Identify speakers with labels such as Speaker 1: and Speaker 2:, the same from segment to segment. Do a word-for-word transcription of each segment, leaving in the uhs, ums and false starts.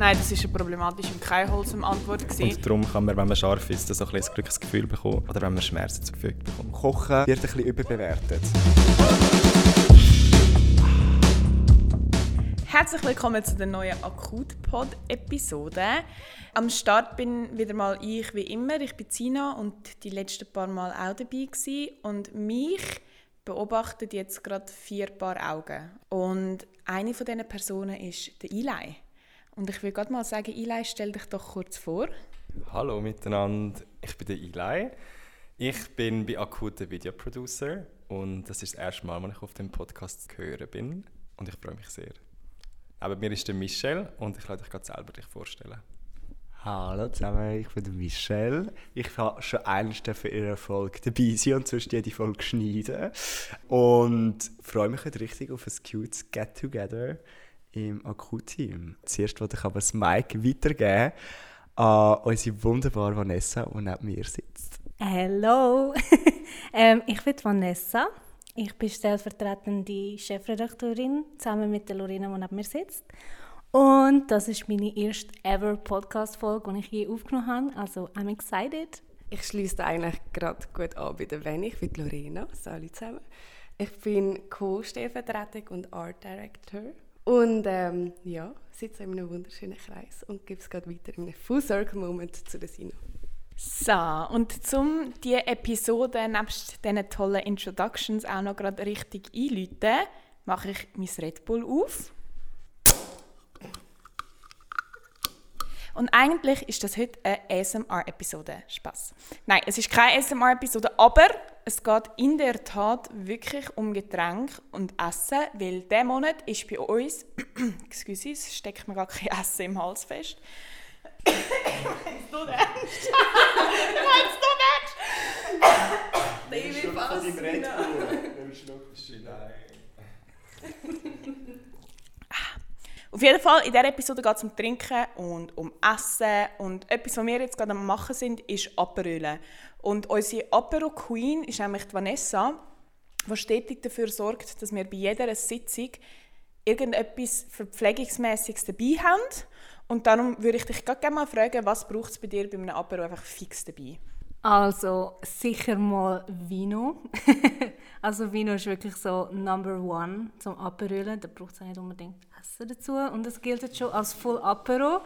Speaker 1: Nein, das war problematisch und keine wholesome Antwort gewesen.
Speaker 2: Und darum kann man, wenn man scharf ist, so ein bisschen ein Glücksgefühl bekommen. Oder wenn man Schmerzen zugefügt bekommt.
Speaker 3: Kochen wird ein bisschen überbewertet.
Speaker 1: Herzlich willkommen zu der neuen Akut-Pod-Episode. Am Start bin wieder mal ich wie immer. Ich bin Zina und die letzten paar Mal auch dabei gewesen. Und mich beobachtet jetzt gerade vier Paar Augen. Und eine von diesen Personen ist der Eli. Und ich will gerade mal sagen, Eli, stell dich doch kurz vor.
Speaker 2: Hallo miteinander, ich bin der Eli. Ich bin bei Akut der Videoproducer und das ist das erste Mal, als ich auf dem Podcast zu hören bin. Und ich freue mich sehr. Neben mir ist der Michel und ich werde dich gerade selber dich vorstellen.
Speaker 3: Hallo zusammen, ich bin der Michel. Ich habe schon einst für Ihre Folge dabei sein und sonst jede Folge schneiden. Und freue mich heute richtig auf ein cutes Get-Together im Akut-Team. Zuerst wollte ich aber das Mic weitergeben an unsere wunderbare Vanessa, die neben mir sitzt.
Speaker 4: Hallo, ähm, ich bin Vanessa. Ich bin stellvertretende Chefredakteurin, zusammen mit der Lorena, die neben mir sitzt. Und das ist meine erste ever Podcast-Folge, die ich je aufgenommen habe. Also, I'm excited.
Speaker 5: Ich schliesse eigentlich gerade gut an bei der Venny. Ich bin Lorena, alle zusammen. Ich bin Co-Stellvertretung und Art Director. Und ähm, ja, sitze in einem wunderschönen Kreis und gebe es gerade weiter in einem Full-Circle-Moment zu der Sina.
Speaker 1: So, und um diese Episode nebst diesen tollen Introductions auch noch gerade richtig einläuten, mache ich mein Red Bull auf. Und eigentlich ist das heute eine A S M R-Episode. Spaß. Nein, es ist keine A S M R-Episode, aber es geht in der Tat wirklich um Getränke und Essen, weil dieser Monat ist bei uns, excuse, es steckt mir gar kein Essen im Hals fest. Meinst du das ernst? Meinst du das?
Speaker 3: David, was? Von deinem Red Bull.
Speaker 1: Auf jeden Fall, in dieser Episode geht es um Trinken und um Essen. Und etwas, was wir jetzt gerade am machen sind, ist Aperölen. Und unsere Apero-Queen ist nämlich die Vanessa, die stetig dafür sorgt, dass wir bei jeder Sitzung irgendetwas Verpflegungsmäßiges dabei haben. Und darum würde ich dich gerne mal fragen, was braucht es bei dir bei einem Apero einfach fix dabei?
Speaker 4: Also sicher mal Vino. Also Vino ist wirklich so Number One zum Aperölen. Da braucht es nicht unbedingt Essen dazu. Und das gilt jetzt schon als Full Apero.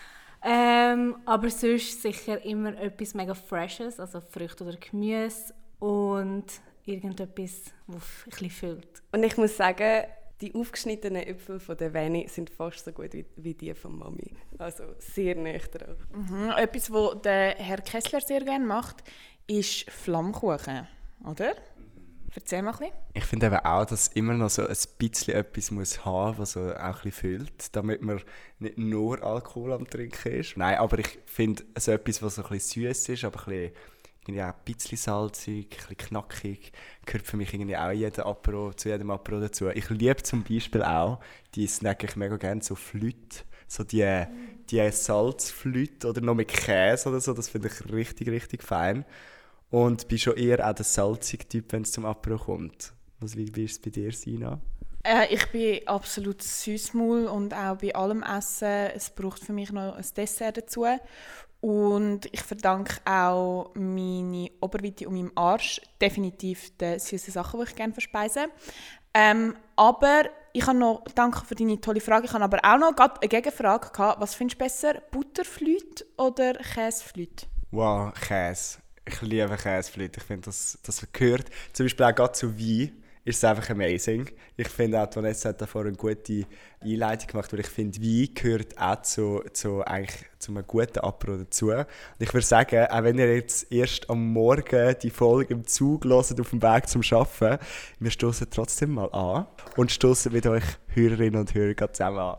Speaker 4: Ähm, aber sonst sicher immer etwas mega Freshes, also Früchte oder Gemüse und irgendetwas, das ein bisschen füllt.
Speaker 5: Und ich muss sagen, die aufgeschnittenen Äpfel von der Venny sind fast so gut wie, wie die von Mami. Also sehr nah dran.
Speaker 1: Mhm. Etwas, was der Herr Kessler sehr gerne macht, ist Flammkuchen, oder? Erzähl mal ein bisschen.
Speaker 3: Ich finde eben auch, dass immer noch so ein bisschen etwas muss haben, was so auch ein bisschen füllt, damit man nicht nur Alkohol am Trinken ist. Nein, aber ich finde so etwas, was so ein bisschen süß ist, aber ein bisschen irgendwie auch ein bisschen salzig, ein bisschen knackig, gehört für mich irgendwie auch jeder Apero, zu jedem Apero dazu. Ich liebe zum Beispiel auch, die snacke ich mega gerne, so Flüte, so die, die Salzflüte oder noch mit Käse oder so, das finde ich richtig, richtig fein. Und bin schon eher auch der salzige Typ, wenn es zum Apero kommt. Was, wie, wie ist es bei dir, Sina?
Speaker 1: Äh, ich bin absolut Süßmaul und auch bei allem Essen. Es braucht für mich noch ein Dessert dazu. Und ich verdanke auch meine Oberweite und meinem Arsch definitiv den süßen Sachen, die ich gerne verspeise. Ähm, aber ich habe noch, danke für deine tolle Frage, ich habe aber auch noch eine Gegenfrage gehabt. Was findest du besser, Butterflüte oder Käseflüte?
Speaker 3: Wow, Käse. Ich liebe Käseflüte. Ich finde, das, das gehört zum Beispiel auch gerade zu Wein. Ist es einfach amazing. Ich finde auch, Vanessa hat davor eine gute Einleitung gemacht, weil ich finde, Wein gehört auch zu, zu, eigentlich, zu einem guten Apero dazu. Und ich würde sagen, auch wenn ihr jetzt erst am Morgen die Folge im Zug hört, auf dem Weg zum Arbeiten, wir stoßen trotzdem mal an und stoßen mit euch Hörerinnen und Hörern zusammen an.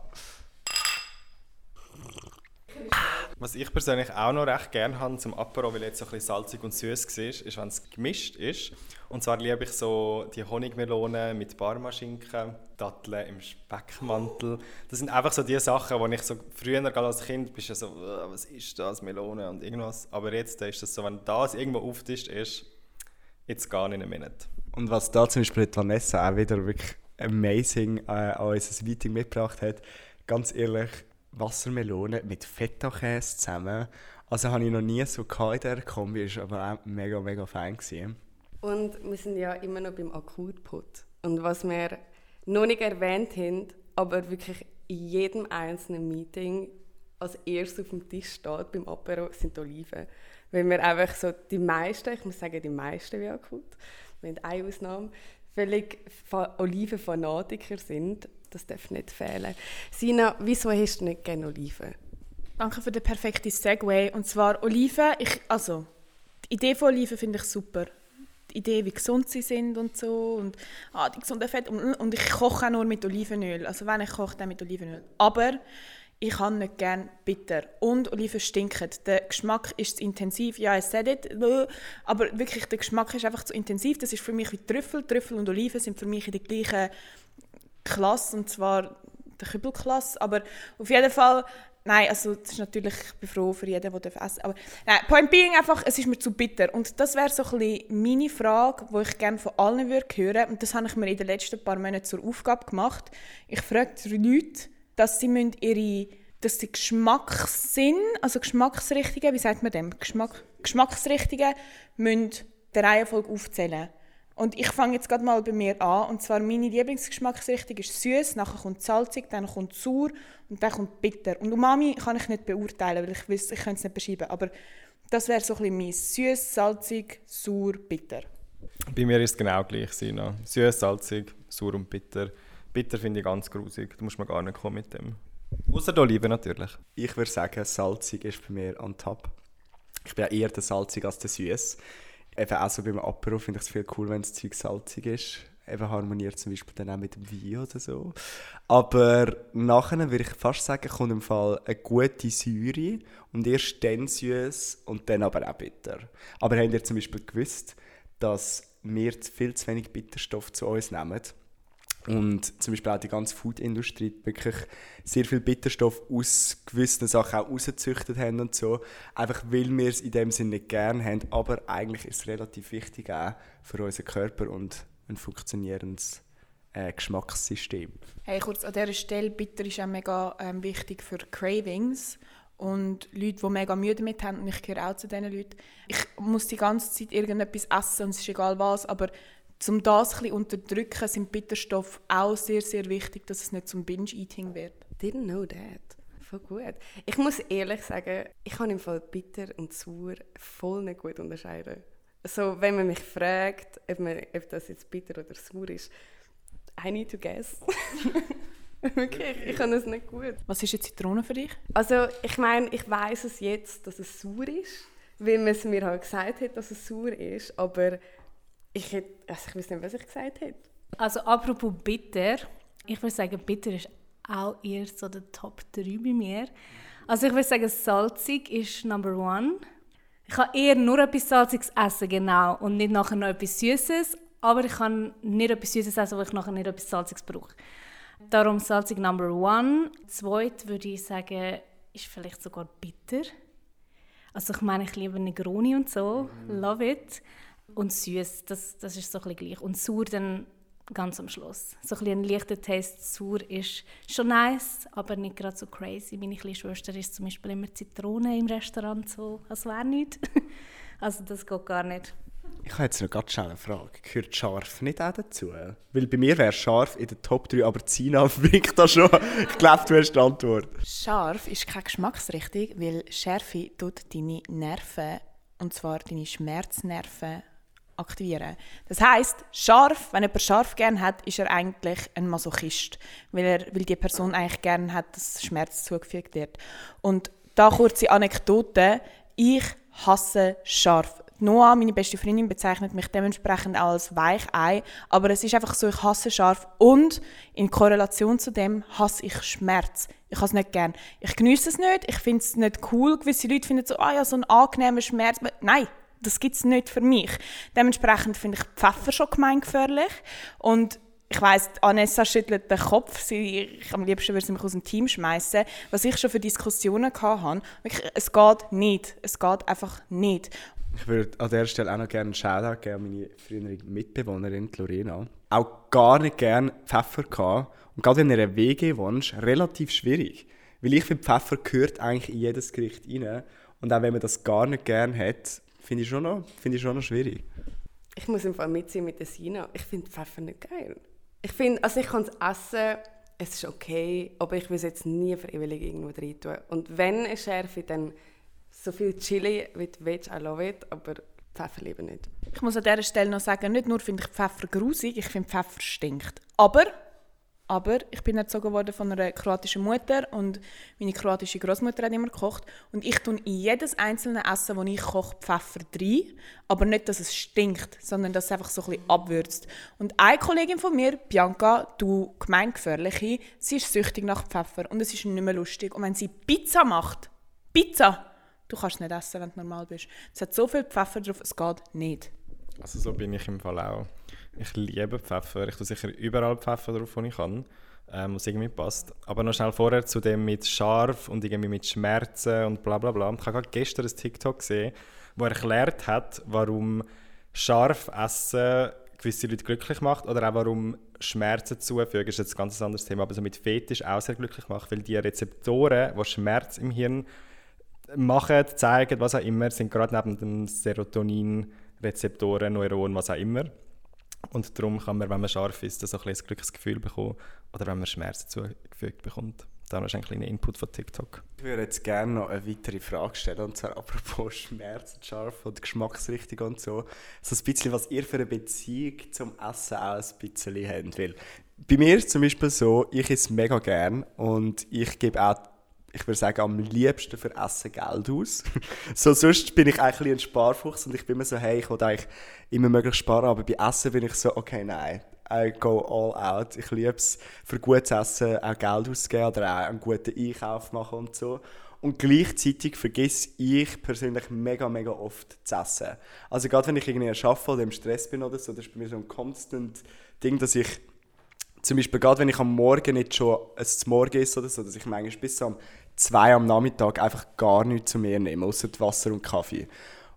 Speaker 2: Was ich persönlich auch noch recht gerne habe zum Apero, weil jetzt so ein bisschen salzig und süß war, ist, wenn es gemischt ist. Und zwar liebe ich so die Honigmelonen mit Parmaschinken, Datteln im Speckmantel. Das sind einfach so die Sachen, wo ich so früher gerade als Kind bist ja so, was ist das, Melone und irgendwas. Aber jetzt ist das so, wenn das irgendwo auftischt ist, jetzt gar nicht mehr.
Speaker 3: Und was da zum Beispiel die Vanessa auch wieder wirklich amazing äh, an unser Meeting mitgebracht hat, ganz ehrlich, Wassermelone mit Feta-Käse zusammen. Also habe ich noch nie so gehabt in dieser Kombi, ist aber auch mega, mega fein gewesen.
Speaker 5: Und wir sind ja immer noch beim Akutpot. Und was wir noch nicht erwähnt haben, aber wirklich in jedem einzelnen Meeting als erstes auf dem Tisch steht beim Apero, sind die Oliven. Weil wir einfach so die meisten, ich muss sagen die meisten wie akut, wir haben eine Ausnahme, völlig Olivenfanatiker sind. Das darf nicht fehlen. Sina, wieso hast du nicht gerne Oliven?
Speaker 1: Danke für den perfekten Segway. Und zwar Oliven, ich, also die Idee von Oliven finde ich super. Die Idee, wie gesund sie sind und so und ah, die gesunden Fette. Und, und ich koche auch nur mit Olivenöl. Also wenn ich koche, dann mit Olivenöl. Aber ich habe nicht gerne bitter. Und Oliven stinken. Der Geschmack ist zu intensiv. Ja, I said it. Aber wirklich, der Geschmack ist einfach zu intensiv. Das ist für mich wie Trüffel. Trüffel und Oliven sind für mich in der gleichen Klasse. Und zwar der Kübelklasse. Aber auf jeden Fall... Nein, also das ist natürlich, ich bin froh für jeden, der essen darf. Aber nein, point being einfach, es ist mir zu bitter. Und das wäre so ein bisschen meine Frage, die ich gerne von allen würde hören. Und das habe ich mir in den letzten paar Monaten zur Aufgabe gemacht. Ich frage die Leute, dass sie ihre, dass sie Geschmackssinn, also Geschmacksrichtungen, wie sagt man dem? Geschmack, Geschmacksrichtungen müssen der Reihenfolge aufzählen. Und ich fange jetzt gerade mal bei mir an. Und zwar meine Lieblingsgeschmacksrichtung ist süß, nachher kommt salzig, dann kommt sauer und dann kommt bitter. Und Umami kann ich nicht beurteilen, weil ich weiß, ich kann es nicht beschreiben. Aber das wäre so ein bisschen mein süß, salzig, sauer, bitter.
Speaker 2: Bei mir ist es genau gleich, Sina. Süß, salzig, sauer und bitter. Bitter finde ich ganz grusig. Da muss man gar nicht kommen mit dem. Ausser die Oliven natürlich.
Speaker 3: Ich würde sagen, salzig ist bei mir on top. Ich bin ja eher der salzig als der süß. Eben auch so beim Apero finde ich es viel cool, wenn das Zeug salzig ist. Eben harmoniert zum Beispiel dann auch mit dem Wein oder so. Aber nachher würde ich fast sagen, kommt im Fall eine gute Säure und erst dann süß und dann aber auch bitter. Aber habt ihr zum Beispiel gewusst, dass wir viel zu wenig Bitterstoff zu uns nehmen? Und zum Beispiel auch die ganze Food-Industrie wirklich sehr viel Bitterstoff aus gewissen Sachen auch rausgezüchtet haben und so. Einfach weil wir es in dem Sinne nicht gerne haben. Aber eigentlich ist es relativ wichtig auch für unseren Körper und ein funktionierendes äh, Geschmackssystem.
Speaker 1: Hey, kurz an dieser Stelle, bitter ist auch mega ähm, wichtig für Cravings. Und Leute, die mega Mühe damit haben, und ich gehöre auch zu diesen Leuten. Ich muss die ganze Zeit irgendetwas essen und es ist egal was, aber um das ein bisschen unterdrücken, sind Bitterstoffe auch sehr, sehr wichtig, dass es nicht zum Binge-Eating wird.
Speaker 5: Didn't know that. Voll gut. Ich muss ehrlich sagen, ich kann im Fall bitter und sauer voll nicht gut unterscheiden. Also, wenn man mich fragt, ob, man, ob das jetzt bitter oder sauer ist, I need to guess. Wirklich, ich kann es nicht gut.
Speaker 1: Was ist eine Zitrone für dich?
Speaker 5: Also, ich meine, ich weiss es jetzt, dass es sauer ist, weil man es mir halt gesagt hat, dass es sauer ist, aber ich, hätte, also ich weiß nicht, was ich gesagt hätte.
Speaker 4: Also apropos bitter, ich würde sagen, bitter ist auch eher so der Top drei bei mir. Also ich würde sagen, salzig ist Number One. Ich kann eher nur etwas Salziges essen, genau, und nicht nachher noch etwas Süßes. Aber ich kann nicht etwas Süßes essen, weil ich nachher nicht etwas Salziges brauche. Darum salzig Number One. Zweit würde ich sagen, ist vielleicht sogar bitter. Also ich meine, ich liebe Negroni und so, love it. Und süß, das, das ist so ein bisschen gleich. Und sauer dann ganz am Schluss. So ein, bisschen ein leichter Taste sauer ist schon nice, aber nicht gerade so crazy. Meine kleine Schwester isst zum Beispiel immer Zitrone im Restaurant, so als wäre nichts. Also das geht gar nicht.
Speaker 3: Ich habe jetzt noch ganz schnell eine Frage. Gehört scharf nicht auch dazu? Weil bei mir wäre scharf in den Top drei, aber Sina winkt da schon. Ich glaube, du hast die Antwort.
Speaker 1: Scharf ist keine Geschmacksrichtung, weil Schärfe tut deine Nerven, und zwar deine Schmerznerven, aktivieren. Das heisst, scharf, wenn jemand scharf gerne hat, ist er eigentlich ein Masochist, weil, er, weil die Person eigentlich gerne hat, dass Schmerz zugefügt wird. Und da kurze Anekdote: Ich hasse scharf. Noah, meine beste Freundin, bezeichnet mich dementsprechend auch als Weichei, aber es ist einfach so, ich hasse scharf und in Korrelation zu dem hasse ich Schmerz. Ich habe es nicht gern. Ich geniesse es nicht, ich finde es nicht cool. Gewisse Leute finden so, ah ja, so ein angenehmer Schmerz. Nein, das gibt es nicht für mich. Dementsprechend finde ich Pfeffer schon gemeingefährlich. Und ich weiss, Anessa schüttelt den Kopf. Sie, ich, am liebsten würde sie mich aus dem Team schmeißen. Was ich schon für Diskussionen hatte, wirklich, es geht nicht. Es geht einfach nicht.
Speaker 3: Ich würde an dieser Stelle auch noch gerne einen Shoutout geben an meine frühere Mitbewohnerin Lorena. Auch gar nicht gerne Pfeffer gehabt. Und gerade wenn du in einer W G wohnst, relativ schwierig. Weil Weil ich finde, Pfeffer gehört eigentlich in jedes Gericht rein. Und auch wenn man das gar nicht gerne hat, finde ich, schon noch, find ich schon noch schwierig.
Speaker 5: Ich muss im Fall mitziehen mit der Sina. Ich finde Pfeffer nicht geil. Ich finde, also ich kann es essen, es ist okay, aber ich will es jetzt nie freiwillig irgendwo rein tun. Und wenn es Schärfe, dann so viel Chili wie du willst, I love it, aber Pfeffer lieber nicht.
Speaker 1: Ich muss an dieser Stelle noch sagen, nicht nur finde ich Pfeffer grusig, ich finde Pfeffer stinkt. Aber, aber ich bin erzogen worden von einer kroatischen Mutter und meine kroatische Großmutter hat immer gekocht. Und ich tue in jedes einzelne Essen, das ich koche, Pfeffer rein. Aber nicht, dass es stinkt, sondern dass es einfach so ein bisschen abwürzt. Und eine Kollegin von mir, Bianca, du Gemeingefährliche, sie ist süchtig nach Pfeffer und es ist nicht mehr lustig. Und wenn sie Pizza macht, Pizza, du kannst es nicht essen, wenn du normal bist. Es hat so viel Pfeffer drauf, es geht nicht.
Speaker 2: Also so bin ich im Fall auch. Ich liebe Pfeffer. Ich tue sicher überall Pfeffer drauf, wo ich kann, ähm, was irgendwie passt. Aber noch schnell vorher zu dem mit scharf und irgendwie mit Schmerzen und bla bla bla. Ich habe gerade gestern ein TikTok gesehen, wo erklärt hat, warum scharf Essen gewisse Leute glücklich macht oder auch warum Schmerzen zufügen, ist jetzt ein ganz anderes Thema, aber so mit Fetisch auch sehr glücklich macht, weil die Rezeptoren, die Schmerz im Hirn machen, zeigen, was auch immer, sind gerade neben dem Serotonin-Rezeptoren, Neuronen, was auch immer. Und darum kann man, wenn man scharf ist, so ein, ein Glücksgefühl bekommen oder wenn man Schmerzen zugefügt bekommt. Da ist ein kleiner Input von TikTok.
Speaker 3: Ich würde jetzt gerne noch eine weitere Frage stellen, und zwar apropos Schmerzen, scharf und Geschmacksrichtung und so. So ein bisschen, was ihr für eine Beziehung zum Essen auch ein bisschen habt. Weil bei mir ist es zum Beispiel so, ich esse mega gern und ich gebe auch, ich würde sagen, am liebsten für Essen Geld aus. So, sonst bin ich eigentlich ein Sparfuchs und ich bin immer so, hey, ich will eigentlich immer möglichst sparen, aber bei Essen bin ich so, okay, nein, I go all out. Ich liebe es, für gutes Essen auch Geld auszugeben oder auch einen guten Einkauf machen und so. Und gleichzeitig vergesse ich persönlich mega, mega oft zu essen. Also gerade wenn ich irgendwie arbeite oder im Stress bin oder so, das ist bei mir so ein constant Ding, dass ich zum Beispiel gerade wenn ich am Morgen nicht schon ein Morgen esse oder so, dass ich manchmal bis um zwei am Nachmittag einfach gar nichts zu mir nehme, außer Wasser und Kaffee.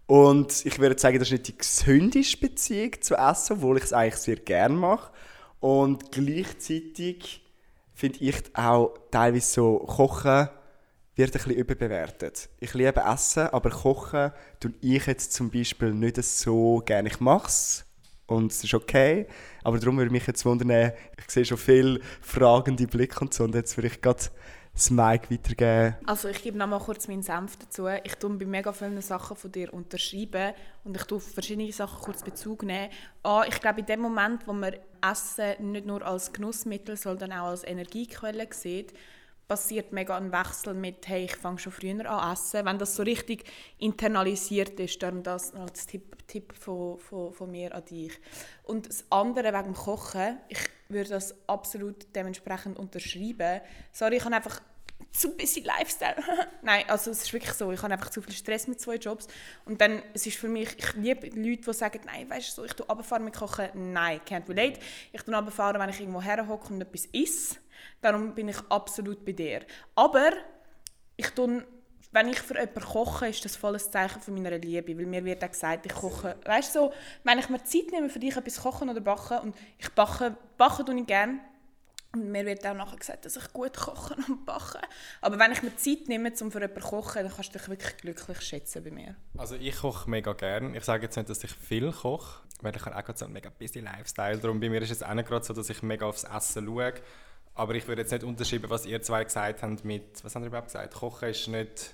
Speaker 3: Und ich würde sagen, das ist nicht die gesündeste Beziehung zu Essen, obwohl ich es eigentlich sehr gerne mache. Und gleichzeitig finde ich auch teilweise so, Kochen wird ein bisschen überbewertet. Ich liebe Essen, aber Kochen tue ich jetzt zum Beispiel nicht so gerne. Ich mache es und es ist okay, aber darum würde mich jetzt wundern, ich sehe schon viele fragende Blicke und so, und jetzt würde ich gerade das Mic weitergeben.
Speaker 1: Also ich gebe noch mal kurz meinen Senf dazu. Ich tue bei mega vielen Sachen von dir unterschreiben und ich tue auf verschiedene Sachen kurz Bezug nehmen. Ah, ich glaube, in dem Moment, wo man Essen nicht nur als Genussmittel, sondern auch als Energiequelle sieht, passiert mega ein Wechsel mit, hey, ich fange schon früher an essen. Wenn das so richtig internalisiert ist, dann das als Tipp, Tipp von, von, von mir an dich. Und das andere wegen dem Kochen, ich würde das absolut dementsprechend unterschreiben. Sorry, ich habe einfach zu bisschen Lifestyle. Nein, also es ist wirklich so, ich habe einfach zu viel Stress mit zwei Jobs. Und dann, es ist für mich, ich liebe Leute, die sagen, nein, weißt du, so, ich tue runterfahren mit Kochen. Nein, can't relate. Ich tue runterfahren, wenn ich irgendwo herhocke und etwas esse. Darum bin ich absolut bei dir. Aber ich tue, wenn ich für jemanden koche, ist das voll ein Zeichen von meiner Liebe, weil mir wird auch gesagt, ich koche. Weißt du, so, wenn ich mir Zeit nehme, für dich etwas kochen oder backen, und ich backe, backen tue ich gerne, und mir wird auch nachher gesagt, dass ich gut koche und backe. Aber wenn ich mir Zeit nehme, um für jemanden zu kochen, dann kannst du dich wirklich glücklich schätzen bei mir.
Speaker 2: Also ich koche mega gern. Ich sage jetzt nicht, dass ich viel koche, weil ich habe auch so einen mega busy Lifestyle. Darum bei mir ist es auch nicht gerade so, dass ich mega aufs Essen schaue. Aber ich würde jetzt nicht unterschreiben, was ihr zwei gesagt habt mit, was habt ihr überhaupt gesagt? Kochen ist nicht,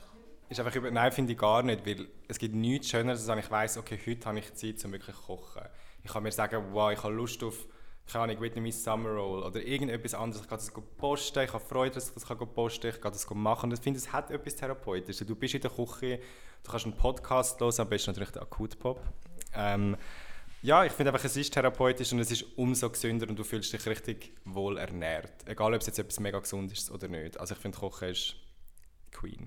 Speaker 2: ist einfach über, nein, finde ich gar nicht, weil es gibt nichts Schöneres, als wenn ich weiss, okay, heute habe ich Zeit, um wirklich zu kochen. Ich kann mir sagen, wow, ich habe Lust auf, keine Ahnung, Vietnamese Summer Roll oder irgendetwas anderes. Ich kann das posten, ich habe Freude, dass ich das posten kann, ich kann das machen. Ich finde, es hat etwas Therapeutisches. Du bist in der Küche, du kannst einen Podcast hören, am besten natürlich den Akutpop. Ähm, Ja, ich finde einfach, es ist therapeutisch und es ist umso gesünder und du fühlst dich richtig wohl ernährt. Egal, ob es jetzt etwas mega gesund ist oder nicht. Also ich finde, Kochen ist Queen.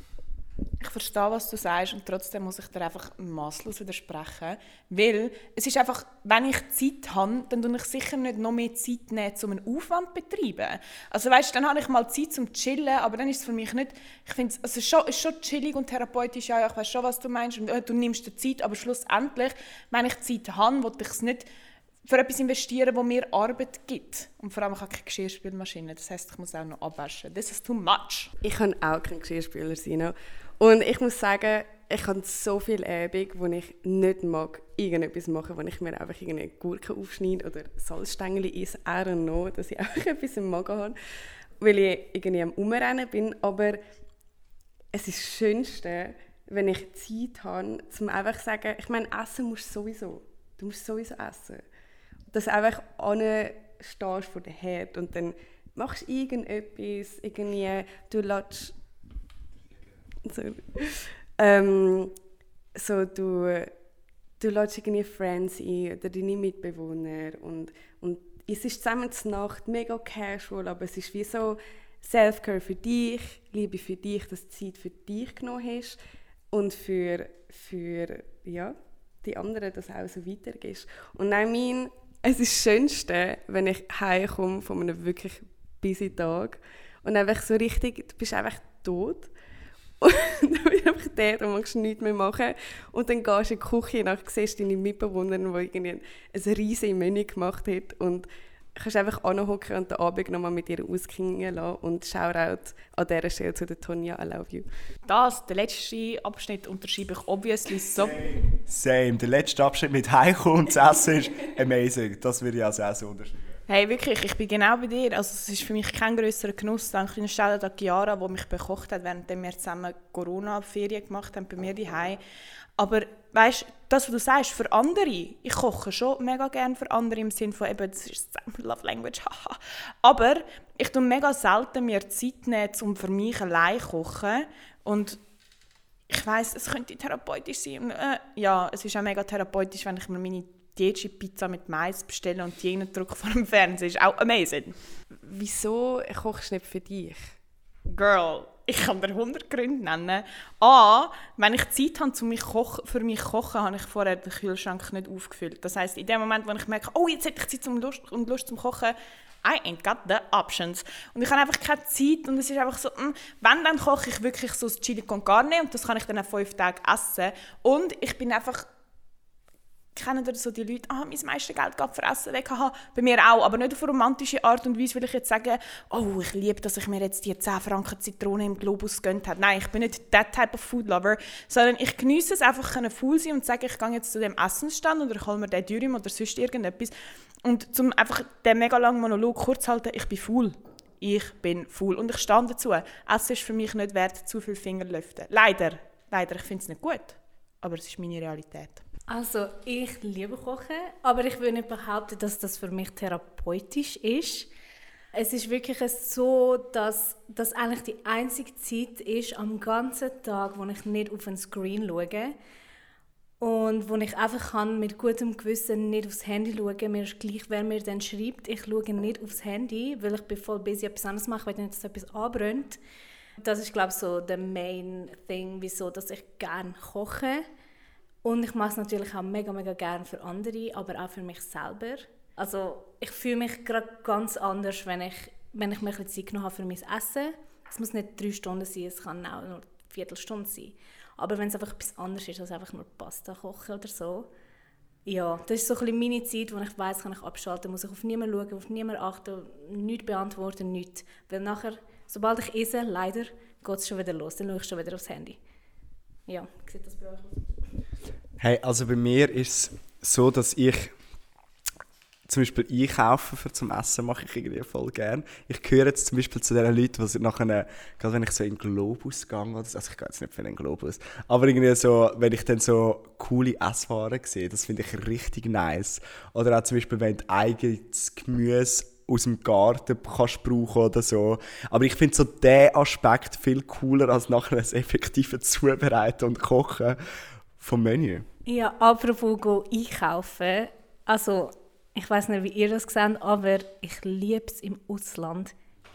Speaker 1: Ich verstehe, was du sagst, und trotzdem muss ich dir einfach masslos widersprechen. Weil es ist einfach, wenn ich Zeit habe, dann tue ich sicher nicht noch mehr Zeit nehmen, um einen Aufwand zu betreiben. Also weißt, dann habe ich mal Zeit zum Chillen, aber dann ist es für mich nicht, ich finde es also schon, ist schon chillig und therapeutisch, ja, ich weiß schon, was du meinst, und äh, du nimmst dir Zeit, aber schlussendlich, wenn ich Zeit habe, will ich es nicht für etwas investieren, das mir Arbeit gibt. Und vor allem, ich habe keine Geschirrspülmaschine. Das heisst, ich muss auch noch abwaschen. Das ist too much.
Speaker 5: Ich kann auch kein Geschirrspüler sein. Und ich muss sagen, ich habe so viel Abend, wo ich nicht mag, irgendetwas machen, wo ich mir einfach eine Gurke aufschneide oder Salzstängel esse, I don't know, dass ich einfach etwas im Magen habe, weil ich irgendwie am Umrennen bin. Aber es ist das Schönste, wenn ich Zeit habe, um einfach zu sagen, ich meine, essen musst du sowieso. Du musst sowieso essen. Dass du einfach anstehst vor dem Herd und dann machst du irgendetwas, irgendwie, du lässt... Sorry. Ähm, so, du, du lässt irgendwie Friends ein oder deine Mitbewohner und, und es ist zusammen zur Nacht mega casual, aber es ist wie so Self-Care für dich, Liebe für dich, dass du Zeit für dich genommen hast und für, für ja, die anderen das auch so weitergibst. Und I mean, es ist das Schönste, wenn ich heimkomme von einem wirklich busy Tag und einfach so richtig, du bist einfach tot. Und dann bist du einfach der, du magst nichts mehr machen. Und dann gehst du in die Küche und siehst deine Mitbewohner, die irgendwie ein riesiges Menü gemacht hat. Und kannst einfach anhocken und den Abend nochmal mit ihr ausklingen lassen. Und Shoutout an dieser Stelle zu der Tonja, I love you.
Speaker 1: Das, der letzte Abschnitt, unterschreibe ich obviously so.
Speaker 3: Same. Der letzte Abschnitt mit Heimkommen und das Essen ist amazing. Das würde ich als Essen unterschreiben.
Speaker 1: Hey, wirklich, ich bin genau bei dir. Also, es ist für mich kein grösserer Genuss. Danke an Stelle an Chiara, die mich bekocht hat, während wir zusammen Corona-Ferien gemacht haben, bei mir daheim. Aber weißt, das, was du sagst, für andere, ich koche schon mega gerne für andere im Sinne von, eben, das ist Love Language, haha. Aber ich tue mega selten mir Zeit nehmen, um für mich allein zu kochen. Und ich weiss, es könnte therapeutisch sein. Und, äh, ja, es ist auch mega therapeutisch, wenn ich mir meine Dietschi-Pizza mit Mais bestellen und die drücke vor dem Fernseher. Ist auch amazing.
Speaker 5: Wieso kochst du nicht für dich?
Speaker 1: Girl, ich kann dir hundert Gründe nennen. A, wenn ich Zeit habe, um mich koch- für mich zu kochen, habe ich vorher den Kühlschrank nicht aufgefüllt. Das heisst, in dem Moment, wo ich merke, oh, jetzt hätte ich Zeit und Lust, und Lust zum Kochen, I ain't got the options. Und ich habe einfach keine Zeit und es ist einfach so, mh, wenn, dann koche ich wirklich so das Chili con Carne und das kann ich dann auch fünf Tage essen. Und ich bin einfach... Kennen ihr so die Leute, ah, mein meiste Geld geht für Essen weg? Aha, bei mir auch, aber nicht auf eine romantische Art und Weise, will ich jetzt sagen, oh, ich liebe, dass ich mir jetzt die zehn Franken Zitrone im Globus gegönnt habe. Nein, ich bin nicht that type of food lover, sondern ich geniesse es einfach, faul sein und sagen, ich gehe jetzt zu dem Essensstand oder ich hole mir den Dürüm oder sonst irgendetwas. Und zum einfach den mega langen Monolog kurz zu halten, ich bin faul. Ich bin faul. Und ich stehe dazu. Essen ist für mich nicht wert, zu viel Finger lüften. Leider. Leider, ich finde es nicht gut. Aber es ist meine Realität.
Speaker 4: Also, ich liebe Kochen, aber ich würde nicht behaupten, dass das für mich therapeutisch ist. Es ist wirklich so, dass das eigentlich die einzige Zeit ist am ganzen Tag, wo ich nicht auf ein Screen schaue und wo ich einfach kann mit gutem Gewissen nicht aufs Handy schauen. Mir ist gleich, wer mir dann schreibt, ich schaue nicht aufs Handy, weil ich bin voll busy etwas anderes mache, weil nicht, dass etwas anbrennt. Das ist, glaube ich, so der main thing, wieso dass ich gerne koche. Und ich mache es natürlich auch mega, mega gerne für andere, aber auch für mich selber. Also ich fühle mich gerade ganz anders, wenn ich, wenn ich mir ein bisschen Zeit genommen habe für mein Essen. Es muss nicht drei Stunden sein, es kann auch nur eine Viertelstunde sein. Aber wenn es einfach etwas anderes ist, als einfach nur Pasta kochen oder so. Ja, das ist so ein bisschen meine Zeit, wo ich weiss, kann ich abschalten, muss ich auf niemanden schauen, auf niemanden achten, nichts beantworten, nichts. Weil nachher, sobald ich esse, leider, geht es schon wieder los, dann schaue ich schon wieder aufs Handy. Ja, wie sieht das bei euch aus?
Speaker 3: Hey, also bei mir ist es so, dass ich zum Beispiel einkaufen für zum Essen mache ich irgendwie voll gerne. Ich gehöre jetzt zum Beispiel zu den Leuten, die nachher, gerade wenn ich so in den Globus gehe, oder so, also ich gehe jetzt nicht für den Globus, aber irgendwie so, wenn ich dann so coole Esswaren sehe, das finde ich richtig nice. Oder auch zum Beispiel, wenn du eigenes Gemüse aus dem Garten kannst brauchen oder so. Aber ich finde so diesen Aspekt viel cooler, als nachher das effektive Zubereiten und Kochen vom Menü.
Speaker 4: Ja, apropos go einkaufen. Also, ich weiss nicht, wie ihr das seht, aber ich liebe es im Ausland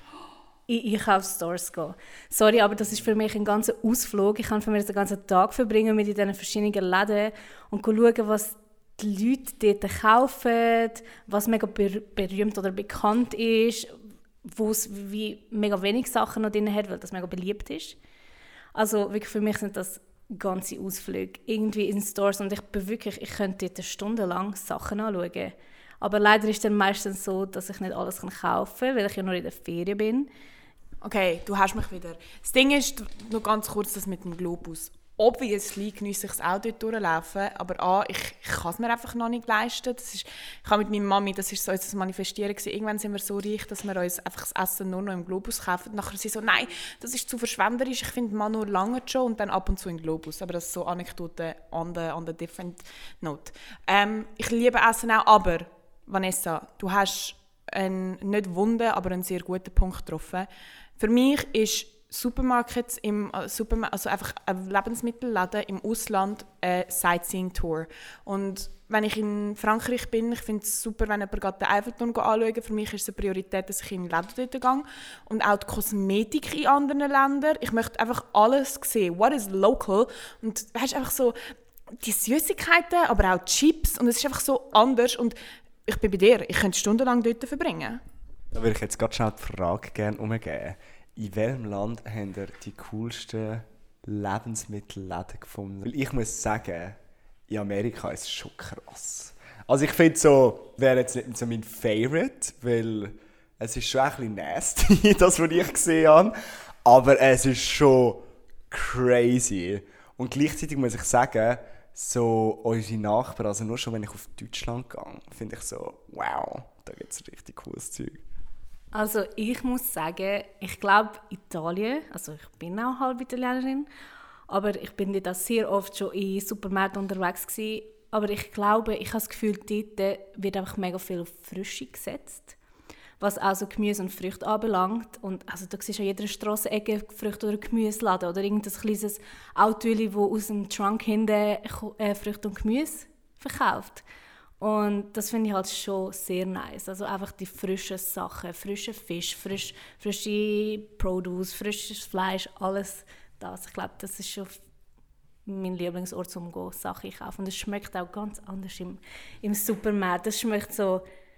Speaker 4: in Einkaufsstores zu gehen. Sorry, aber das ist für mich ein ganzer Ausflug. Ich kann für mich den ganzen Tag verbringen mit in diesen verschiedenen Läden und schauen, was die Leute dort kaufen, was mega ber- berühmt oder bekannt ist, wo es wie mega wenig Sachen noch drin hat, weil das mega beliebt ist. Also wirklich für mich sind das ganze Ausflüge irgendwie in Stores und ich bin wirklich, ich könnte dort stundenlang Sachen anschauen. Aber leider ist es dann meistens so, dass ich nicht alles kaufen kann, weil ich ja noch in der Ferien bin.
Speaker 1: Okay, du hast mich wieder. Das Ding ist, noch ganz kurz das mit dem Globus. Obviously geniesse ich es auch dort durchlaufen, aber A, ich, ich kann es mir einfach noch nicht leisten. Das ist, ich habe mit meiner Mami, das ist so das Manifestieren gewesen. Irgendwann sind wir so reich, dass wir uns einfach das Essen nur noch im Globus kaufen. Nachher sie so, nein, das ist zu verschwenderisch, ich finde man nur lange schon und dann ab und zu im Globus. Aber das ist so Anekdote on the, on the different note. Ähm, ich liebe Essen auch, aber Vanessa, du hast einen nicht wunden, aber einen sehr guten Punkt getroffen. Für mich ist Supermarkets im äh, Superma- also einfach ein Lebensmittelladen im Ausland eine Sightseeing-Tour. Und wenn ich in Frankreich bin, ich finde es super, wenn jemand den Eiffelturm anschaut. Für mich ist es eine Priorität, dass ich in Läden dort gehe. Und auch die Kosmetik in anderen Ländern. Ich möchte einfach alles sehen. What is local? Und weißt, einfach so die Süßigkeiten, aber auch Chips. Und es ist einfach so anders. Und ich bin bei dir. Ich könnte stundenlang dort verbringen.
Speaker 3: Da würde ich jetzt ganz schnell die Frage gerne umgeben. In welchem Land habt ihr die coolsten Lebensmittelläden gefunden? Weil ich muss sagen, in Amerika ist es schon krass. Also ich finde so, wäre jetzt nicht so mein Favorite, weil es ist schon ein bisschen nasty, das, was ich gesehen habe. Aber es ist schon crazy. Und gleichzeitig muss ich sagen, so unsere Nachbarn, also nur schon wenn ich auf Deutschland gehe, finde ich so, wow, da gibt es richtig cooles Zeug.
Speaker 4: Also ich muss sagen, ich glaube Italien, also ich bin auch halb Italienerin, aber ich bin dort auch sehr oft schon in Supermärkten unterwegs gewesen. Aber ich glaube, ich habe das Gefühl, dort wird einfach mega viel auf Frische gesetzt, was auch so Gemüse und Früchte anbelangt. Und also da siehst du an jeder Strassenecke Früchte oder Gemüseladen oder irgendein kleines Autoli, das aus dem Trunk hinten äh, Früchte und Gemüse verkauft. Und das finde ich halt schon sehr nice. Also einfach die frischen Sachen, frischer Fisch, frisch, frische Produce, frisches Fleisch, alles das. Ich glaube, das ist schon mein Lieblingsort, um zu Sachen zu kaufen. Und es schmeckt auch ganz anders im, im Supermarkt. Es schmeckt so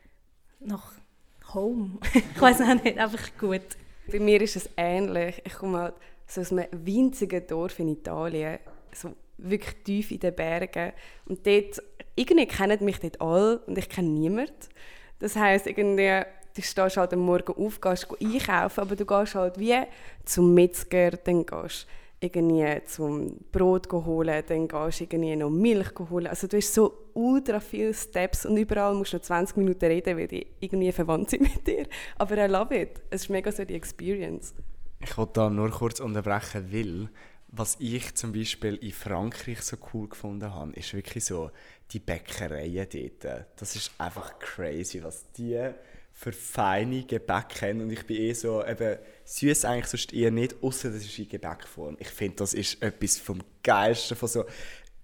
Speaker 4: nach Home. Ich weiß auch nicht, einfach gut.
Speaker 5: Bei mir ist es ähnlich. Ich komme halt so aus einem winzigen Dorf in Italien, so wirklich tief in den Bergen. Und dort, irgendwie kennen mich dort alle und ich kenne niemanden. Das heisst, irgendwie, du stehst halt am Morgen auf, gehst einkaufen, aber du gehst halt wie zum Metzger, dann gehst irgendwie zum Brot holen, dann gehst du irgendwie noch Milch holen. Also du hast so ultra viele Steps und überall musst du noch zwanzig Minuten reden, weil die irgendwie verwandt sind mit dir. Aber I love it. Es ist mega so die Experience.
Speaker 3: Ich wollte da nur kurz unterbrechen, weil was ich zum Beispiel in Frankreich so cool gefunden habe, ist wirklich so die Bäckereien dort. Das ist einfach crazy, was die für feine Gebäck haben. Und ich bin eh so, eben, süß eigentlich sonst eher nicht, außer das ist in Gebäckform. Ich finde, das ist etwas vom Geilsten, von so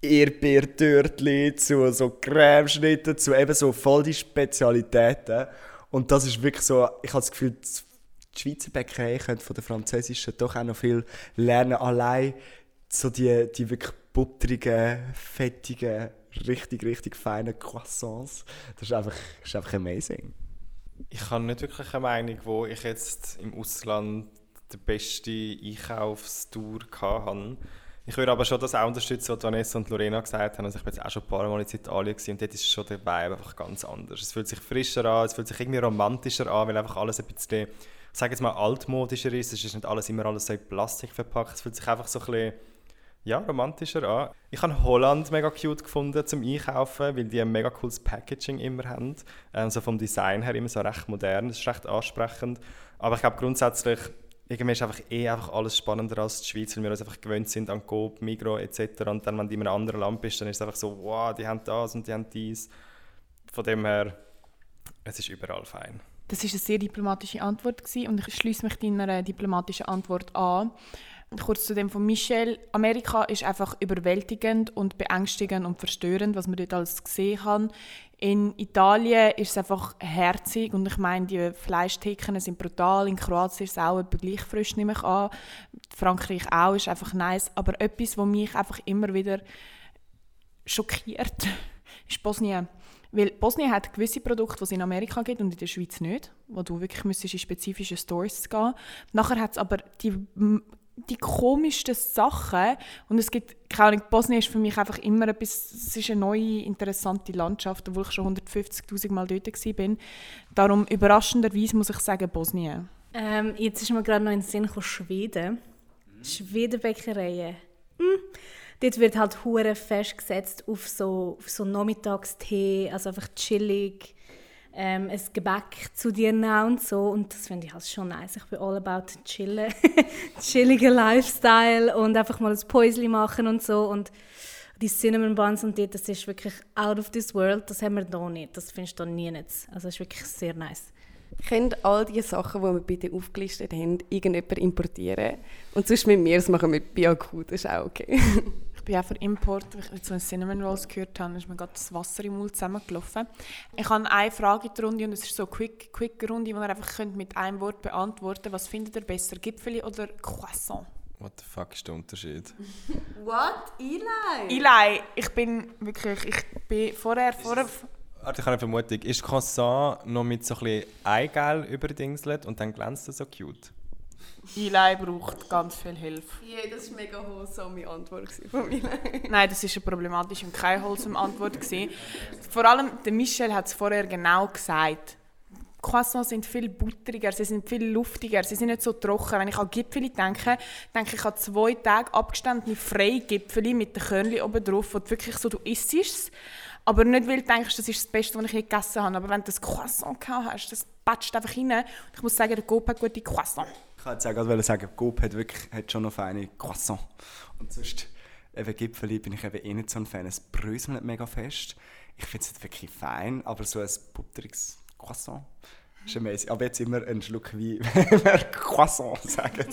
Speaker 3: Erdbeertörtchen zu so Cremeschnitten, zu eben so voll die Spezialitäten. Und das ist wirklich so, ich habe das Gefühl, die Schweizer Bäckerei könnte von der französischen doch auch noch viel lernen. Allein so die, die wirklich butterigen, fettigen, richtig, richtig feinen Croissants. Das ist einfach, das ist einfach amazing.
Speaker 2: Ich habe nicht wirklich eine Meinung, wo ich jetzt im Ausland die beste Einkaufstour hatte. Ich würde aber schon das auch unterstützen, was Vanessa und Lorena gesagt haben. Also ich bin jetzt auch schon ein paar Mal in Italien gewesen, und dort ist schon der Vibe einfach ganz anders. Es fühlt sich frischer an, es fühlt sich irgendwie romantischer an, weil einfach alles ein bisschen, ich sage jetzt mal, altmodischer ist. Es ist nicht alles immer alles so in Plastik verpackt. Es fühlt sich einfach so ein bisschen, ja, romantischer an. Ich habe Holland mega cute gefunden zum Einkaufen, weil die ein mega cooles Packaging immer haben. Also vom Design her immer so recht modern, das ist recht ansprechend. Aber ich glaube grundsätzlich, irgendwie ist einfach eh einfach alles spannender als die Schweiz, weil wir uns einfach gewöhnt sind an Coop, Migros et cetera. Und dann, wenn du in einem anderen Land bist, dann ist es einfach so, wow, die haben das und die haben dies. Von dem her, es ist überall fein.
Speaker 1: Das war eine sehr diplomatische Antwort gewesen, und ich schließe mich deiner diplomatischen Antwort an. Kurz zu dem von Michelle. Amerika ist einfach überwältigend und beängstigend und verstörend, was man dort alles gesehen hat. In Italien ist es einfach herzig, und ich meine, die Fleischtheken sind brutal. In Kroatien ist es auch etwa gleich frisch, nehme ich an. Frankreich auch, ist einfach nice. Aber etwas, was mich einfach immer wieder schockiert, ist Bosnien. Weil Bosnien hat gewisse Produkte, die es in Amerika gibt und in der Schweiz nicht, wo du wirklich müsstest in spezifische Stores gehen. Nachher hat es aber die die komischsten Sachen. Und es gibt, keine Ahnung, Bosnien ist für mich einfach immer etwas, es ist eine neue, interessante Landschaft, obwohl ich schon hundertfünfzigtausend Mal dort war. Darum überraschenderweise muss ich sagen Bosnien.
Speaker 4: Ähm, jetzt ist mir gerade noch in den Sinn gekommen, Schweden. Schwedenbäckereien. Hm. Dort wird halt hure festgesetzt auf so, auf so Nachmittagstee, also einfach chillig, ähm, ein Gebäck zu dir nehmen und so. Und das finde ich halt schon nice. Ich bin all about chillen, chilligen Lifestyle und einfach mal ein Päuschen machen und so. Und die Cinnamon Buns und dort, das ist wirklich out of this world. Das haben wir hier nicht. Das findest du hier nie nicht. Also das ist wirklich sehr nice.
Speaker 5: Könnt all die Sachen, die wir bitte aufgelistet haben, irgendjemand importieren? Und sonst mit mir das machen mit Biaku, das ist auch okay.
Speaker 1: Ich bin auch für Import, weil ich so ein Cinnamon Rolls gehört habe, ist mir gerade das Wasser im Mund zusammengelaufen. Ich habe eine Frage in der Runde und es ist so eine quick, quick Runde, die ihr einfach könnt mit einem Wort beantworten könnt. Was findet ihr besser, Gipfeli oder Croissant?
Speaker 2: What the fuck ist der Unterschied?
Speaker 5: What? Eli?
Speaker 1: Eli, ich bin wirklich, ich bin vorher, vorher...
Speaker 2: Warte, ich habe eine Vermutung. Ist Croissant noch mit so ein bisschen Eigelb überdingselt und dann glänzt es so cute?
Speaker 1: Eli braucht ganz viel Hilfe.
Speaker 5: Ja, yeah, das war mega wholesome Antwort von mir.
Speaker 1: Nein, das war eine problematische und keine wholesome Antwort. Vor allem, der Michel hat es vorher genau gesagt. Croissants sind viel butteriger, sie sind viel luftiger, sie sind nicht so trocken. Wenn ich an Gipfeli denke, denke ich an zwei Tage abgestandene freie Gipfeli mit den Körnchen oben drauf, wo du wirklich so, du isst es, aber nicht, weil du denkst, das ist das Beste, was ich je gegessen habe. Aber wenn du das Croissant gehabt hast, das patschst einfach rein. Und ich muss sagen, der Coop hat gute Croissant.
Speaker 3: Ich wollte jetzt gerade sagen, Coop hat wirklich hat schon noch feine Croissant. Und sonst, eben Gipfeli bin ich eben eh nicht so ein Fan. Es bröselt mega fest. Ich finde es nicht wirklich fein, aber so ein butteriges Croissant ist amazing. Aber jetzt immer einen Schluck Wein, wenn wir Croissant sagen.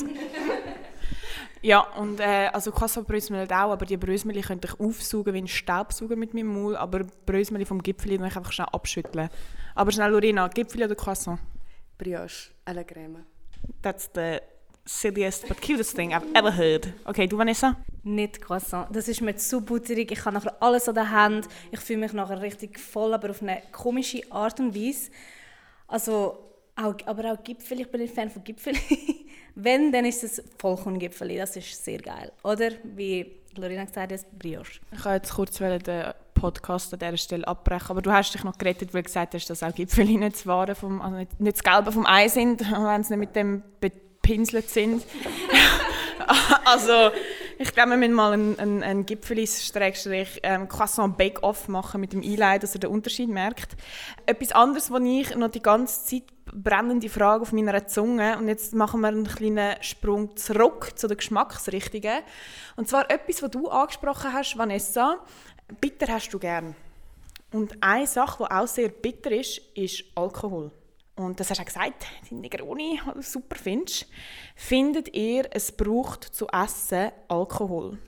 Speaker 1: Ja, und äh, also Croissant bröselt auch, aber die Brösmeli könnte ich aufsaugen wie ein Staubsauger mit meinem Maul, aber Brösmeli vom Gipfeli muss ich einfach schnell abschütteln. Aber schnell, Lorena, Gipfeli oder Croissant?
Speaker 5: Brioche à la crème.
Speaker 1: That's the silliest but cutest thing I've ever heard. Okay, du Vanessa?
Speaker 4: Nicht Croissant. Das ist mir zu butterig. Ich habe nachher alles an der Hand. Ich fühle mich nachher richtig voll, aber auf eine komische Art und Weise. Also, auch, aber auch Gipfeli. Ich bin ein Fan von Gipfeli. Wenn, dann ist es Vollkorngipfeli. Das ist sehr geil. Oder, wie Lorena gesagt hat, Brioche.
Speaker 1: Ich wollte jetzt kurz den Podcast an dieser Stelle abbrechen, aber du hast dich noch gerettet, weil du gesagt hast, dass auch Gipfeli nicht das Wahre vom, also nicht, nicht das Gelbe vom Ei sind, wenn sie nicht mit dem bepinselt sind. Also, ich glaube, wir müssen mal einen, einen, einen Gipfeli-Croissant-Bake-Off machen mit dem Eli, dass er den Unterschied merkt. Etwas anderes, was ich noch die ganze Zeit brennende Frage auf meiner Zunge, und jetzt machen wir einen kleinen Sprung zurück zu den Geschmacksrichtungen. Und zwar etwas, was du angesprochen hast, Vanessa. Bitter hast du gern. Und eine Sache, die auch sehr bitter ist, ist Alkohol. Und das hast du auch gesagt, die Negroni, die du super findest. Findet ihr, es braucht zu essen Alkohol?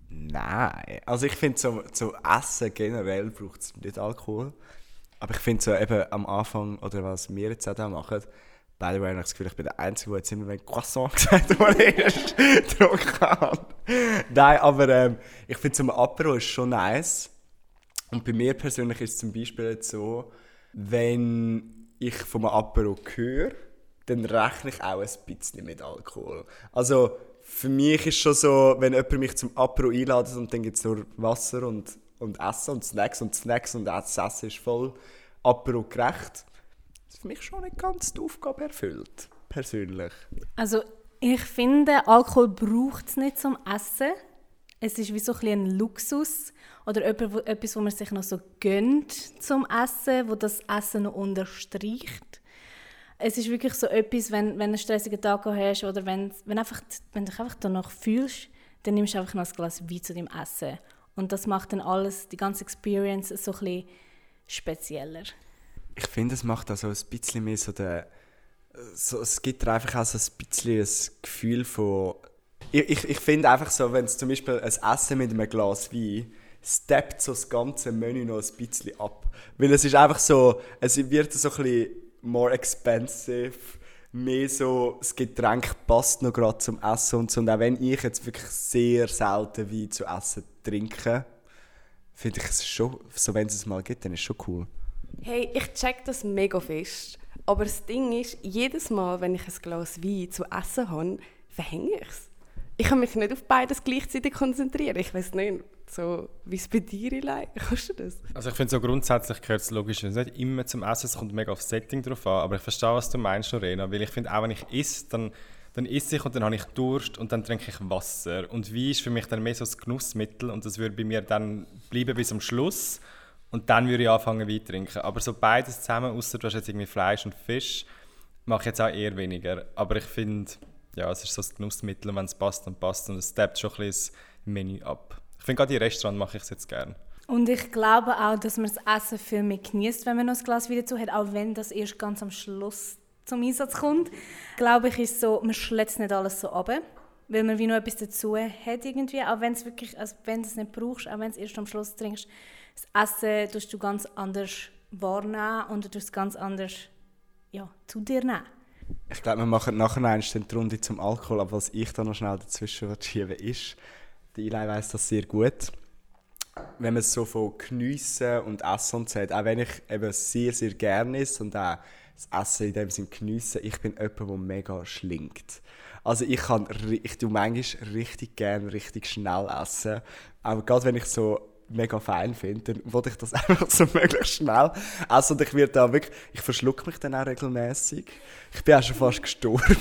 Speaker 3: Nein. Also ich finde, so, zu essen generell braucht es nicht Alkohol. Aber ich finde so eben am Anfang, oder was wir jetzt auch da machen, by the way, habe ich das Gefühl, ich bin der Einzige, der jetzt immer ein Croissant gesagt hat, den ich erst getrunken habe. Nein, aber ähm, ich finde, zum Apero ist schon nice. Und bei mir persönlich ist es zum Beispiel jetzt so, wenn ich vom Apero höre, dann rechne ich auch ein bisschen mit Alkohol. Also für mich ist schon so, wenn jemand mich zum Apero einladet und dann gibt es nur Wasser und, und Essen und Snacks und Snacks und das Essen ist voll Apero gerecht, das ist für mich schon nicht ganz die Aufgabe erfüllt, persönlich.
Speaker 4: Also ich finde, Alkohol braucht es nicht zum Essen. Es ist wie so ein, ein Luxus oder etwas, wo man sich noch so gönnt zum Essen, wo das Essen noch unterstreicht. Es ist wirklich so etwas, wenn, wenn du einen stressigen Tag hast oder wenn, wenn, einfach, wenn du dich einfach danach fühlst, dann nimmst du einfach noch ein Glas Wein zu deinem Essen. Und das macht dann alles, die ganze Experience so ein bisschen spezieller.
Speaker 3: Ich finde, es macht also ein bisschen mehr so den... So, es gibt dir einfach auch so ein bisschen ein Gefühl von... Ich, ich, ich finde einfach so, wenn es zum Beispiel ein Essen mit einem Glas Wein steppt so das ganze Menü noch ein bisschen ab. Weil es ist einfach so, es wird so ein bisschen more expensive, mehr so, das Getränk passt noch gerade zum Essen und so. Und auch wenn ich jetzt wirklich sehr selten Wein zu essen trinke, finde ich es schon, so wenn es es mal gibt, dann ist es schon cool.
Speaker 5: Hey, ich check das mega fest. Aber das Ding ist, jedes Mal, wenn ich ein Glas Wein zu essen habe, verhänge ich es. ich kann mich nicht auf beides gleichzeitig konzentrieren. Ich weiß nicht, so, wie es bei dir ist. Kannst du das?
Speaker 2: Also ich finde so grundsätzlich gehört es logisch nicht immer zum Essen, es kommt mega auf das Setting drauf an, aber ich verstehe, was du meinst, Lorena, weil ich finde, auch wenn ich esse, dann, dann esse ich und dann habe ich Durst und dann trinke ich Wasser. Und Wein ist für mich dann mehr so das Genussmittel und das würde bei mir dann bleiben bis zum Schluss und dann würde ich anfangen Wein zu trinken. Aber so beides zusammen, außer du hast jetzt irgendwie Fleisch und Fisch, mache ich jetzt auch eher weniger. Aber ich finde, ja, es ist so das Genussmittel, wenn es passt, dann passt und es steppt schon ein bisschen das Menü ab. Ich finde, gerade im Restaurant mache ich es jetzt gerne.
Speaker 4: Und ich glaube auch, dass man das Essen viel mehr genießt, wenn man noch ein Glas wieder zu hat, auch wenn das erst ganz am Schluss zum Einsatz kommt. Glaube ich, ist so, man schlägt nicht alles so runter, weil man wie noch etwas dazu hat irgendwie, auch wenn es wirklich, also wenn du es nicht brauchst, auch wenn du es erst am Schluss trinkst. Das Essen tust du ganz anders wahrnehmen und du tust es ganz anders ja, zu dir nehmen.
Speaker 3: Ich glaube, wir machen nachher eine Runde zum Alkohol, aber was ich da noch schnell dazwischen schieben ist, die Eli weiss das sehr gut. Wenn man so von Geniessen und Essen und so hat, auch wenn ich eben sehr, sehr gerne esse und auch das Essen in dem Sinne geniessen, ich bin jemand, der mega schlingt. Also ich kann, ich tue manchmal richtig gerne, richtig schnell essen. Aber gerade wenn ich so mega fein finde, dann wollte ich das einfach so möglichst schnell essen. Und ich werde da wirklich, ich verschlucke mich dann auch regelmäßig. Ich bin auch schon fast gestorben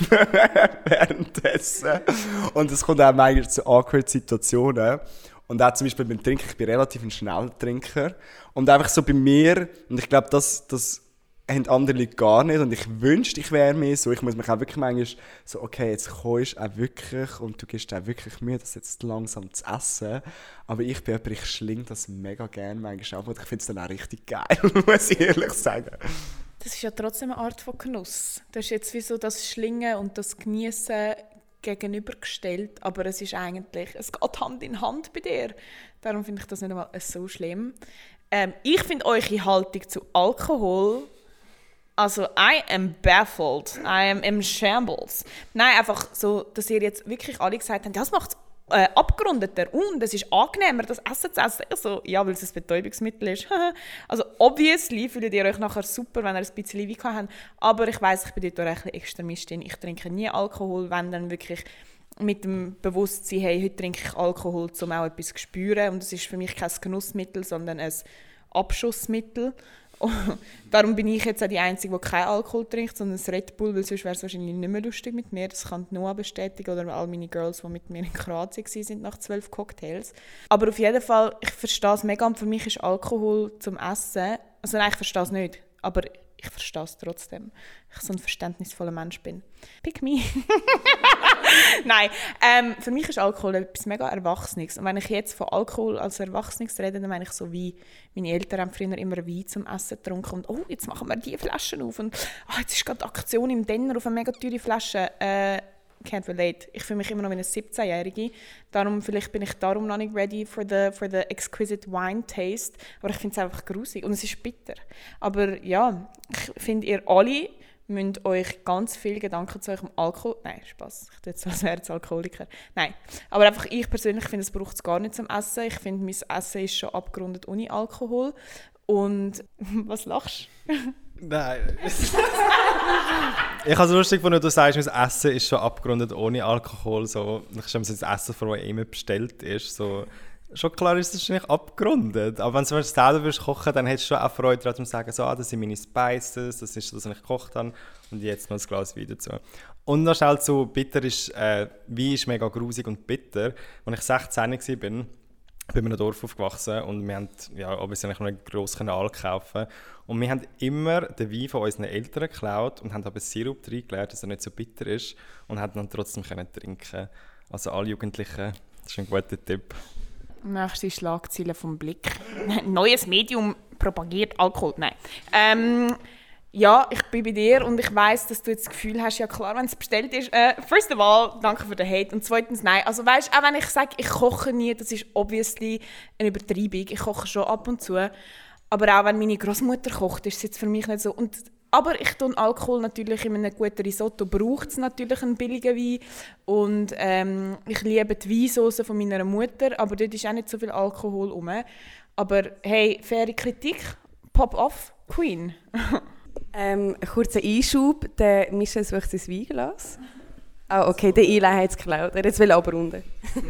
Speaker 3: währenddessen. Und es kommt auch manchmal zu awkward Situationen. Und auch zum Beispiel beim Trinken, ich bin relativ ein schneller Trinker. Und einfach so bei mir, und ich glaube, das, das haben andere Leute gar nicht. Und ich wünschte, ich wäre mehr so. Ich muss mich auch wirklich manchmal so, okay, jetzt kommst du auch wirklich und du gibst dir auch wirklich Mühe, das jetzt langsam zu essen. Aber ich bin jemand, ich schlinge das mega gerne manchmal ab und ich finde es dann auch richtig geil, muss ich ehrlich sagen.
Speaker 1: Das ist ja trotzdem eine Art von Genuss. Das ist jetzt wie so das Schlingen und das Genießen gegenübergestellt, aber es ist eigentlich, es geht Hand in Hand bei dir. Darum finde ich das nicht einmal so schlimm. Ähm, ich finde eure Haltung zu Alkohol, also I am baffled, I am in shambles. Nein, einfach so, dass ihr jetzt wirklich alle gesagt habt, das macht es äh, abgerundeter und es ist angenehmer, das Essen zu essen. Also, ja, weil es ein Betäubungsmittel ist. Also obviously fühlt ihr euch nachher super, wenn ihr ein bisschen Wein habt. Aber ich weiss, ich bin dort auch ein bisschen Extremistin. Ich trinke nie Alkohol, wenn dann wirklich mit dem Bewusstsein, hey, heute trinke ich Alkohol, um auch etwas zu spüren. Und es ist für mich kein Genussmittel, sondern ein Abschussmittel. Darum bin ich jetzt auch die Einzige, die keinen Alkohol trinkt, sondern ein Red Bull, weil sonst wäre es wahrscheinlich nicht mehr lustig mit mir. Das kann Noah bestätigen oder all meine Girls, die mit mir in Kroatien waren nach zwölf Cocktails. Aber auf jeden Fall, ich verstehe es mega und für mich ist Alkohol zum Essen, also nein, ich verstehe es nicht, aber ich verstehe es trotzdem, weil ich so ein verständnisvoller Mensch bin. Pick me. Nein, ähm, für mich ist Alkohol etwas mega Erwachsenes. Und wenn ich jetzt von Alkohol als Erwachsenes rede, dann meine ich so wie meine Eltern haben früher immer Wein zum Essen getrunken und oh, jetzt machen wir die Flaschen auf und oh, jetzt ist gerade Aktion im Denner auf eine mega teure Flasche. Äh, can't relate. Ich fühle mich immer noch wie eine siebzehnjährige. Darum, vielleicht bin ich darum noch nicht ready for the, for the exquisite wine taste. Aber ich finde es einfach grusig und es ist bitter. Aber ja, ich finde, ihr alle müsst euch ganz viel Gedanken zu eurem Alkohol... Nein, Spaß. Ich tue jetzt so, als wäre es Alkoholiker. Nein. Aber einfach ich persönlich finde, es braucht es gar nicht zum Essen. Ich finde, mein Essen ist schon abgerundet ohne Alkohol. Und was lachst du?
Speaker 2: Nein. Ich habe es lustig gefunden, du sagst, mein Essen ist schon abgerundet ohne Alkohol. So, ich stelle mir das Essen vor, das immer bestellt ist. So, schon klar ist es nicht abgerundet. Aber wenn du es selber willst kochen, dann hättest du schon auch Freude daran, zu sagen, so, ah, das sind meine Spices, das ist das, was ich gekocht habe. Und jetzt noch ein Glas Wein dazu. Und noch schnell zu bitter ist, äh, Wein ist mega grusig und bitter. Als ich sechzehn war, bin ich in einem Dorf aufgewachsen und wir haben ja, obviously noch einen grossen Kanal kaufen. Und wir haben immer den Wein von unseren Eltern geklaut und haben aber Sirup reingeleert, dass er nicht so bitter ist und haben dann trotzdem können trinken. Also alle Jugendlichen, das ist ein guter Tipp.
Speaker 1: Nächste Schlagzeile vom Blick. Neues Medium propagiert Alkohol. Nein. Ähm, ja, ich bin bei dir und ich weiss, dass du jetzt das Gefühl hast, ja klar, wenn es bestellt ist. Äh, first of all, danke für den Hate. Und zweitens, nein. Also weißt, auch wenn ich sage, ich koche nie, das ist obviously eine Übertreibung. Ich koche schon ab und zu. Aber auch wenn meine Großmutter kocht, ist es jetzt für mich nicht so. Und, aber ich tue Alkohol natürlich in einem guten Risotto, braucht es natürlich einen billigen Wein. Und ähm, ich liebe die Weinsauce von meiner Mutter, aber dort ist auch nicht so viel Alkohol rum. Aber hey, faire Kritik, pop off, Queen.
Speaker 5: Ähm, ein kurzer Einschub, der Michel sucht sein Weinglas. Ah, okay, der Eli hat es geklaut. Er will abrunden.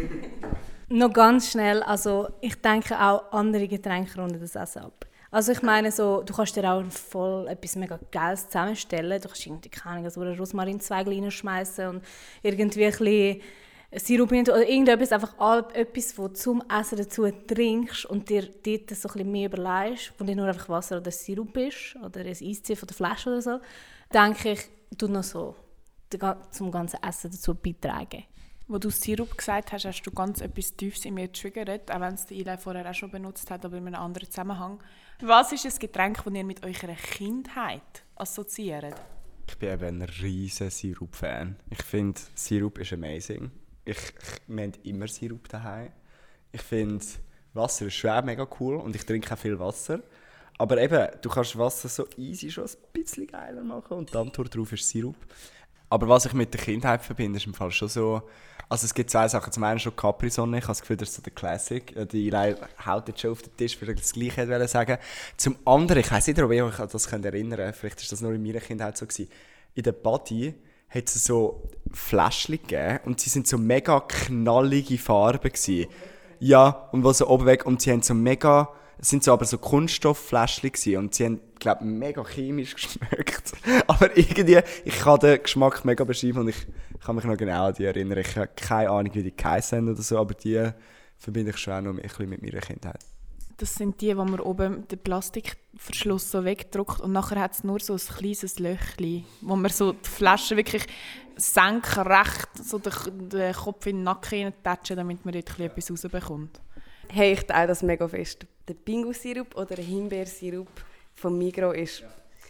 Speaker 4: Noch ganz schnell, also ich denke auch, andere Getränke runden das Essen ab. Also ich meine so, du kannst dir auch voll etwas mega Geiles zusammenstellen. Du kannst irgendwie, keine Ahnung, so einen Rosmarinzweig reinschmeißen und irgendwie ein bisschen Sirup oder irgendetwas, einfach etwas, wo du zum Essen dazu trinkst und dir dort so ein bisschen mehr überlegst, wo nicht nur einfach Wasser oder Sirup ist oder ein Eistee von der Flasche oder so, denke ich, du noch so zum ganzen Essen dazu beitragen.
Speaker 1: Wo du Sirup gesagt hast, hast du ganz etwas Tiefes in mir getriggert, auch wenn es der Eli vorher auch schon benutzt hat, aber in einem anderen Zusammenhang. Was ist ein Getränk, das ihr mit eurer Kindheit assoziiert?
Speaker 3: Ich bin eben ein riesen Sirup-Fan. Ich finde, Sirup ist amazing. Ich, ich, wir haben immer Sirup daheim. Ich finde, Wasser ist schon mega cool und ich trinke auch viel Wasser. Aber eben, du kannst Wasser so easy schon ein bisschen geiler machen und die Antwort darauf ist Sirup. Aber was ich mit der Kindheit verbinde, ist im Fall schon so... Also es gibt zwei Sachen. Zum einen schon Capri-Sonne. Ich habe das Gefühl, das ist so der Classic. Die Eli haut jetzt schon auf den Tisch, weil ich das Gleiche hätte sagen. Zum anderen, ich weiss nicht, ob ihr euch an das erinnern könnt. Vielleicht war das nur in meiner Kindheit so gewesen. In der Body hat es so Fläschchen gegeben und sie sind so mega knallige Farben gewesen. Ja, und was so oben weg. Und sie haben so mega... Es sind so aber so Kunststofffläschchen gewesen und sie haben, glaube ich, mega chemisch geschmeckt. Aber irgendwie, ich kann den Geschmack mega beschreiben und ich kann mich noch genau an die erinnern. Ich habe keine Ahnung, wie die geheissen haben oder so, aber die verbinde ich schon auch noch ein bisschen mit meiner Kindheit.
Speaker 1: Das sind die, wo man oben den Plastikverschluss so wegdruckt und nachher hat es nur so ein kleines Löchchen, wo man so die Flasche wirklich senkrecht so den, den Kopf in den Nacken reintatschen, damit man dort etwas rausbekommt.
Speaker 5: Hey, ich teile das mega fest. Der Pingu-Sirup oder der Himbeersirup von Migros ist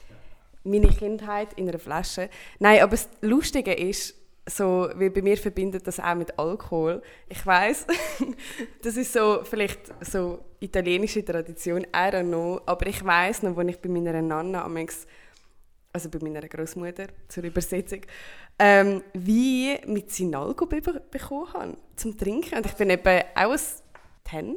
Speaker 5: meine Kindheit in einer Flasche. Nein, aber das Lustige ist, so, weil bei mir verbindet das auch mit Alkohol. Ich weiss, das ist so vielleicht so italienische Tradition, I don't know. Aber ich weiss noch, als ich bei meiner Nonna, also bei meiner Großmutter zur Übersetzung, ähm, wie mit Sinalco be- bekommen habe zum Trinken. Und ich bin eben auch ein Ten.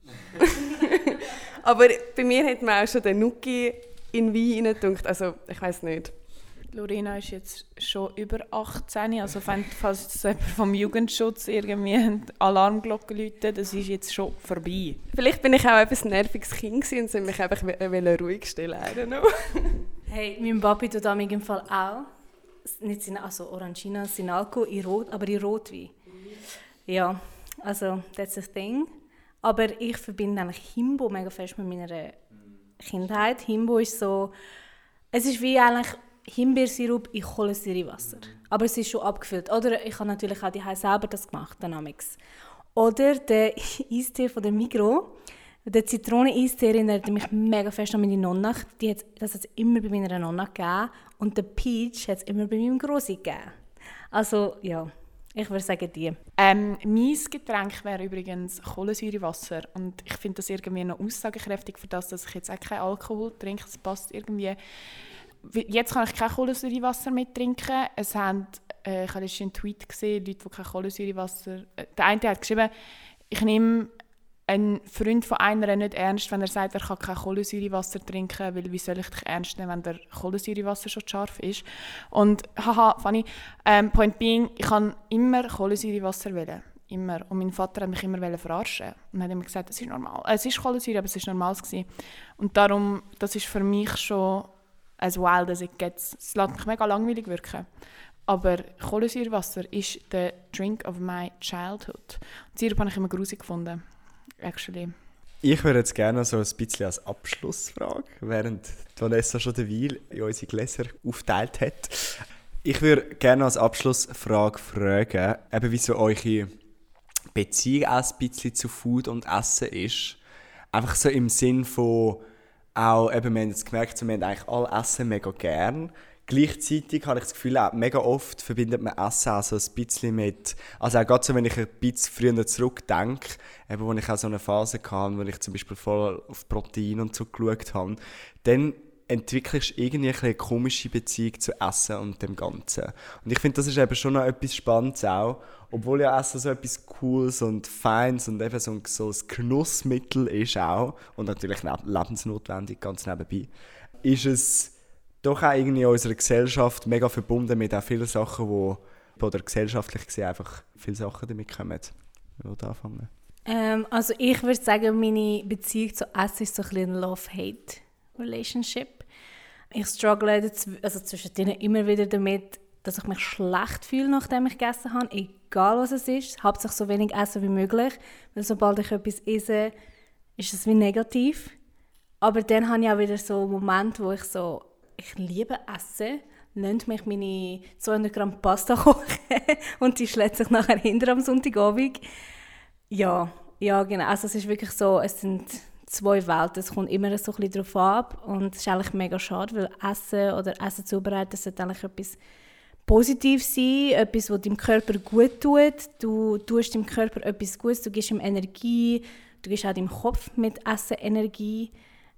Speaker 5: Aber bei mir hat man auch schon den Nuki in Wein reingedunkt. Also, ich weiss nicht.
Speaker 1: Lorena ist jetzt schon über achtzehn, also falls jetzt jemand vom Jugendschutz irgendwie eine Alarmglocke läutet, das ist jetzt schon vorbei.
Speaker 5: Vielleicht bin ich auch ein nerviges Kind und sollte mich einfach ruhig stellen. I don't know.
Speaker 4: Hey, mein Papi tut am im Fall auch, nicht Sin- also Orangina, Sinalco, in Rot, aber in Rotwein. Ja, also that's a thing. Aber ich verbinde eigentlich Himbo mega fest mit meiner Kindheit. Himbo ist so, es ist wie eigentlich Himbeersirup in Kohlensäurewasser. Aber es ist schon abgefüllt. Oder ich habe natürlich auch die selber das gemacht, den Amix. Oder der Eistee von der Migros. Der Zitronen-Eistee erinnert mich mega fest an meine Nonna. Die hat, das hat es immer bei meiner Nonna gegeben. Und der Peach hat es immer bei meinem Grossi gegeben. Also ja, ich würde sagen die.
Speaker 1: Ähm, mein Getränk wäre übrigens Kohlensäurewasser. Und ich finde das irgendwie noch aussagekräftig für das, dass ich jetzt auch keinen Alkohol trinke. Es passt irgendwie... Jetzt kann ich kein Kohlensäurewasser mehr trinken. Es haben, äh, ich habe einen Tweet gesehen, Leute, die kein Kohlensäurewasser... Äh, der eine hat geschrieben, ich nehme einen Freund von einer nicht ernst, wenn er sagt, er kann kein Kohlensäurewasser trinken, weil wie soll ich dich ernst nehmen, wenn der Kohlensäurewasser schon scharf ist. Und haha, funny, ähm, point being, ich kann immer Kohlensäurewasser wählen. Immer. Und mein Vater hat mich immer verarschen und hat immer gesagt, es ist normal. Es ist Kohlensäure, aber es ist normal gewesen. Und darum, das ist für mich schon as wild as it gets. Es lässt mich mega langweilig wirken. Aber Kohlensäurewasser ist der Drink of my childhood. Und Sirup habe ich immer grusig gefunden. Actually.
Speaker 3: Ich würde jetzt gerne so ein bisschen als Abschlussfrage, während Vanessa schon den Wein in unsere Gläser aufgeteilt hat. Ich würde gerne als Abschlussfrage fragen, eben wie so eure Beziehung auch ein bisschen zu Food und Essen ist. Einfach so im Sinn von auch, eben, wir haben jetzt gemerkt, wir haben eigentlich alle Essen mega gern. Gleichzeitig habe ich das Gefühl, auch mega oft verbindet man Essen auch so ein bisschen mit, also auch gerade so, wenn ich ein bisschen früher zurückdenke, eben, wo ich auch so eine Phase hatte, wo ich zum Beispiel voll auf Protein und so geschaut habe, dann entwickelst du irgendwie eine komische Beziehung zu Essen und dem Ganzen. Und ich finde, das ist eben schon noch etwas Spannendes auch, obwohl ja Essen so etwas Cooles und Feines und eben so ein, so ein Genussmittel ist auch, und natürlich lebensnotwendig, ganz nebenbei, ist es doch auch irgendwie in unserer Gesellschaft mega verbunden mit auch vielen Sachen, wo, oder gesellschaftlich gesehen einfach viele Sachen damit kommen. Wer will anfangen?
Speaker 4: Ähm, also ich würde sagen, meine Beziehung zu Essen ist so ein bisschen ein Love-Hate-Relationship. Ich struggle dazw- also zwischendrin immer wieder damit, dass ich mich schlecht fühle, nachdem ich gegessen habe, egal was es ist. Hauptsächlich so wenig essen wie möglich, weil sobald ich etwas esse, ist es wie negativ. Aber dann habe ich auch wieder so Momente, wo ich so, ich liebe Essen, lasst mich meine zweihundert Gramm Pasta kochen und die schlägt sich nachher hinter am Sonntagabend. Ja, ja, genau. Also es ist wirklich so, es sind zwei Welten. Es kommt immer so ein bisschen darauf ab und es ist eigentlich mega schade, weil Essen oder Essen zubereiten sollte eigentlich etwas Positives sein, etwas, was deinem Körper gut tut. Du tust deinem Körper etwas Gutes, du gibst ihm Energie, du gibst auch deinem Kopf mit Essen Energie.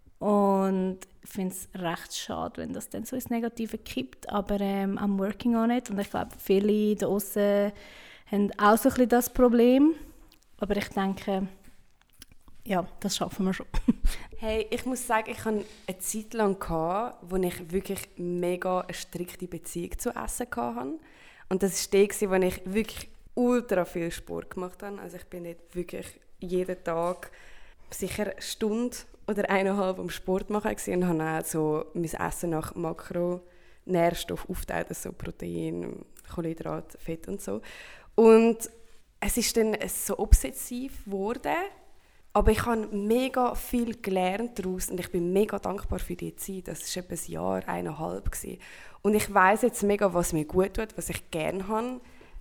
Speaker 4: Und ich finde es recht schade, wenn das dann so ins Negative kippt, aber ähm, I'm working on it und ich glaube, viele da draussen haben auch so ein bisschen das Problem, aber ich denke, ja, das schaffen wir schon.
Speaker 5: Hey, ich muss sagen, ich hatte eine Zeit lang, wo ich wirklich mega eine strikte Beziehung zu Essen hatte. Und das war der, wo ich wirklich ultra viel Sport gemacht habe. Also ich bin nicht wirklich jeden Tag sicher eine Stunde oder eineinhalb am Sport machen und habe auch so mein Essen nach Makronährstoffen aufgeteilt, also Protein, Kohlenhydrat, Fett und so. Und es ist dann so obsessiv geworden, aber ich habe mega viel gelernt daraus und ich bin mega dankbar für die Zeit. Das war etwa ein Jahr, eineinhalb gewesen. Und ich weiss jetzt mega, was mir gut tut, was ich gerne habe,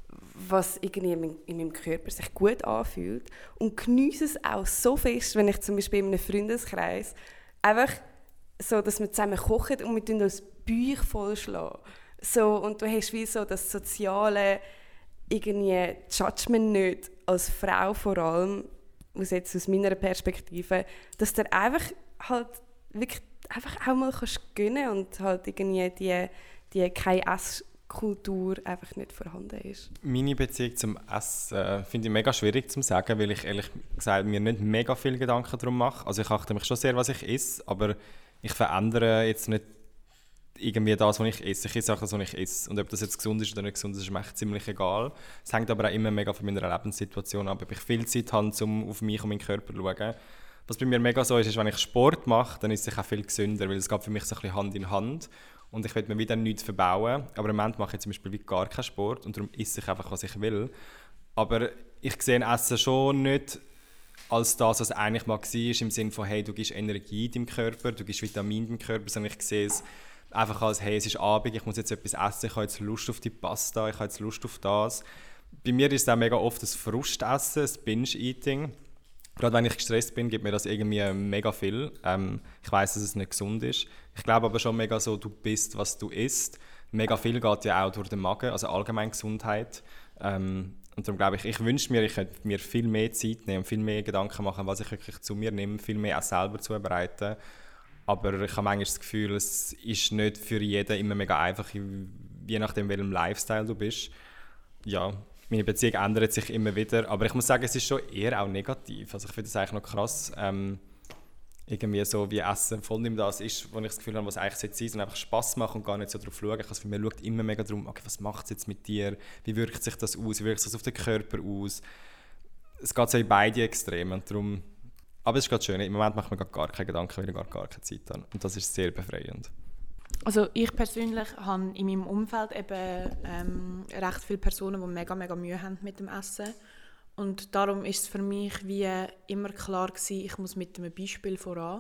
Speaker 5: was irgendwie in meinem Körper sich gut anfühlt und geniesse es auch so fest, wenn ich zum Beispiel in einem Freundeskreis einfach so, dass wir zusammen kochen und wir tun das Bauch vollschlagen. So, und du hast wie so das soziale irgendwie Judgment nicht, als Frau vor allem, aus, jetzt aus meiner Perspektive, dass du einfach halt wirklich einfach auch mal kannst gönnen und halt irgendwie die, die keine Ess Kultur einfach nicht vorhanden ist.
Speaker 2: Meine Beziehung zum Essen finde ich mega schwierig zu sagen, weil ich ehrlich gesagt mir nicht mega viel Gedanken darum mache. Also ich achte mich schon sehr, was ich esse, aber ich verändere jetzt nicht irgendwie das, was ich esse. Ich esse auch das, was ich esse. Und ob das jetzt gesund ist oder nicht gesund ist, ist mir echt ziemlich egal. Es hängt aber auch immer mega von meiner Lebenssituation ab, ob ich viel Zeit habe, um auf mich und meinen Körper zu schauen. Was bei mir mega so ist, ist, wenn ich Sport mache, dann ist es auch viel gesünder, weil es geht für mich so ein bisschen Hand in Hand. Und ich will mir wieder nichts verbauen. Aber im Moment mache ich zum Beispiel wie gar keinen Sport und darum esse ich einfach, was ich will. Aber ich sehe Essen schon nicht als das, was es eigentlich mal war, im Sinne von, hey, du gibst Energie deinem Körper, du gibst Vitamine deinem Körper, sondern ich sehe es einfach als, hey, es ist Abend, ich muss jetzt etwas essen, ich habe jetzt Lust auf die Pasta, ich habe jetzt Lust auf das. Bei mir ist es auch mega oft das Frustessen, das Binge-Eating. Gerade wenn ich gestresst bin, gibt mir das irgendwie mega viel. Ähm, ich weiss, dass es nicht gesund ist. Ich glaube aber schon mega so, du bist, was du isst. Mega viel geht ja auch durch den Magen, also allgemein Gesundheit. Ähm, und darum glaube ich, ich wünsche mir, ich könnte mir viel mehr Zeit nehmen, viel mehr Gedanken machen, was ich wirklich zu mir nehme, viel mehr auch selber zubereiten. Aber ich habe manchmal das Gefühl, es ist nicht für jeden immer mega einfach, je nachdem, welchem Lifestyle du bist. Ja, meine Beziehung ändert sich immer wieder, aber ich muss sagen, es ist schon eher auch negativ. Also ich finde es eigentlich noch krass, ähm, irgendwie so wie Essen voll nicht das ist, wo ich das Gefühl habe, was eigentlich sein sollte, und einfach Spass macht und gar nicht so darauf schauen. Also für mich schaut immer mega darum, okay, was macht es jetzt mit dir, wie wirkt sich das aus, wie wirkt sich das auf den Körper aus. Es geht so in beide Extreme und darum, aber es ist gerade schön, im Moment macht man gar keine Gedanken, weil ich gar, gar keine Zeit habe und das ist sehr befreiend.
Speaker 1: Also ich persönlich habe in meinem Umfeld eben ähm, recht viele Personen, die mega, mega Mühe haben mit dem Essen. Und darum ist es für mich wie immer klar gewesen, ich muss mit einem Beispiel voran.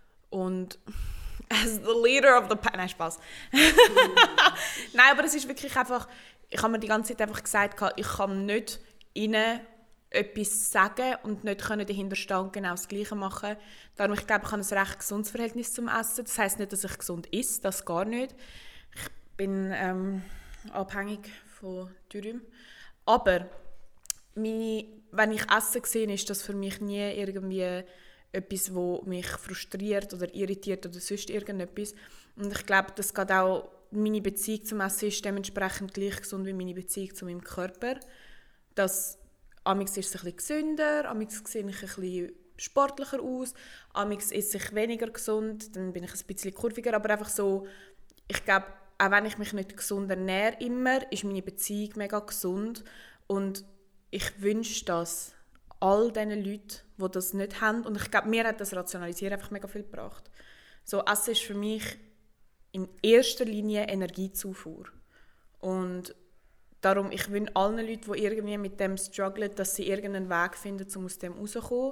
Speaker 1: Und as the leader of the pack... Nein, Spaß. Nein, aber es ist wirklich einfach... Ich habe mir die ganze Zeit einfach gesagt, ich kann nicht ihnen etwas sagen und nicht können dahinter stehen und genau das Gleiche machen. Darum, ich glaube, ich habe ein recht gesundes Verhältnis zum Essen. Das heisst nicht, dass ich gesund esse, das gar nicht. Ich bin ähm, abhängig von Dürüm. Aber meine, wenn ich Essen sehe, ist das für mich nie irgendwie etwas, das mich frustriert oder irritiert oder sonst irgendetwas. Und ich glaube, das geht auch, meine Beziehung zum Essen ist dementsprechend gleich gesund wie meine Beziehung zu meinem Körper. Das Amix ist es ein bisschen gesünder, amix sehe ich ein bisschen sportlicher aus, amix esse ich weniger gesund, dann bin ich ein bisschen kurviger, aber einfach so, ich glaube, auch wenn ich mich nicht gesund ernähre immer, ist meine Beziehung mega gesund. Und ich wünsche das all diesen Leuten, die das nicht haben. Und ich glaube, mir hat das Rationalisieren einfach mega viel gebracht. So, Essen ist für mich in erster Linie Energiezufuhr. Und darum, ich wünsche allen Leuten, die irgendwie mit dem strugglen, dass sie irgendeinen Weg finden, um aus dem rauszukommen.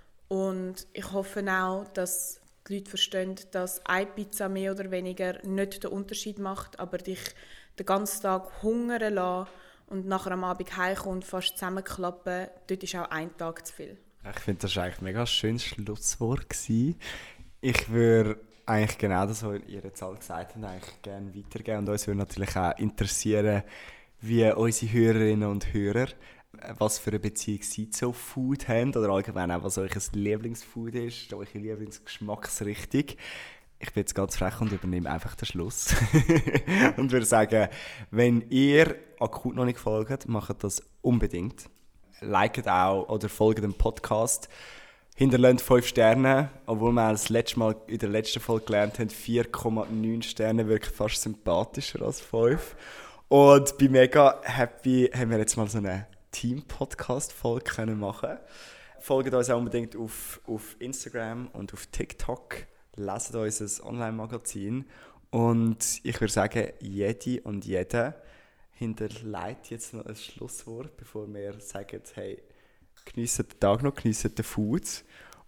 Speaker 1: Und ich hoffe auch, dass die Leute verstehen, dass eine Pizza mehr oder weniger nicht den Unterschied macht, aber dich den ganzen Tag hungern lassen und nachher am Abend heimkommen und fast zusammenklappen, dort ist auch ein Tag zu viel.
Speaker 3: Ich finde, das war eigentlich ein mega schönes Schlusswort gewesen. Ich würde eigentlich genau das, was ihr jetzt alle gesagt habt, eigentlich gerne weitergeben. Und uns würde natürlich auch interessieren, wie unsere Hörerinnen und Hörer, was für eine Beziehung sie zu Food haben oder allgemein auch, was euer Lieblingsfood ist, eure Lieblingsgeschmacksrichtung. Ich bin jetzt ganz frech und übernehme einfach den Schluss. Und würde sagen, wenn ihr akut noch nicht folgt, macht das unbedingt. Liket auch oder folgt dem Podcast. Hinterlasst fünf Sterne, obwohl wir das letzte Mal in der letzten Folge gelernt haben, vier Komma neun Sterne wirken fast sympathischer als fünf. Und bin mega happy, haben wir jetzt mal so eine Team-Podcast-Folge machen können. Folgt uns auch unbedingt auf, auf Instagram und auf TikTok. Leset unser Online-Magazin. Und ich würde sagen, jede und jeder hinterlegt jetzt noch ein Schlusswort, bevor wir sagen, hey, geniessen den Tag noch, geniessen den Food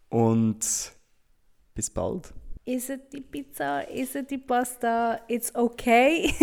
Speaker 3: und bis bald.
Speaker 4: Isst die Pizza, isst die Pasta, it's okay.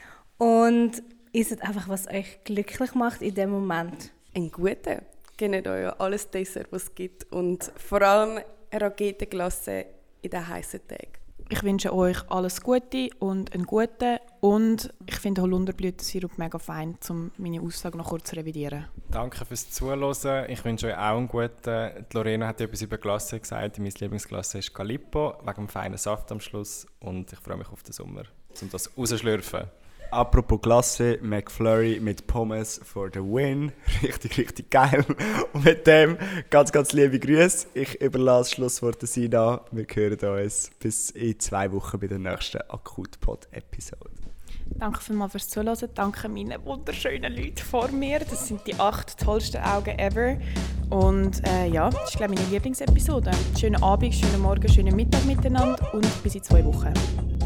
Speaker 4: Und isst einfach, was euch glücklich macht in dem Moment.
Speaker 5: Ein guter. Gönnt euch alles Dessert, was es gibt. Und vor allem Raketenglasse in den heißen Tagen.
Speaker 1: Ich wünsche euch alles Gute und einen guten. Und ich finde Holunderblütensirup mega fein, um meine Aussage noch kurz zu revidieren.
Speaker 2: Danke fürs Zuhören. Ich wünsche euch auch einen guten. Die Lorena hat etwas über Glasse gesagt. Meine Lieblingsglasse ist Calippo, wegen dem feinen Saft am Schluss. Und ich freue mich auf den Sommer, um das rauszuschlürfen.
Speaker 3: Apropos Glasse, McFlurry mit Pommes for the win. Richtig, richtig geil. Und mit dem ganz, ganz liebe Grüße. Ich überlasse das Schlusswort Sina. Wir hören uns bis in zwei Wochen bei der nächsten Akutpod-Episode.
Speaker 1: Danke vielmals fürs Zuhören. Danke meinen wunderschönen Leuten vor mir. Das sind die acht tollsten Augen ever. Und äh, ja, das ist, glaube ich, meine Lieblingsepisode. Schönen Abend, schönen Morgen, schönen Mittag miteinander und bis in zwei Wochen.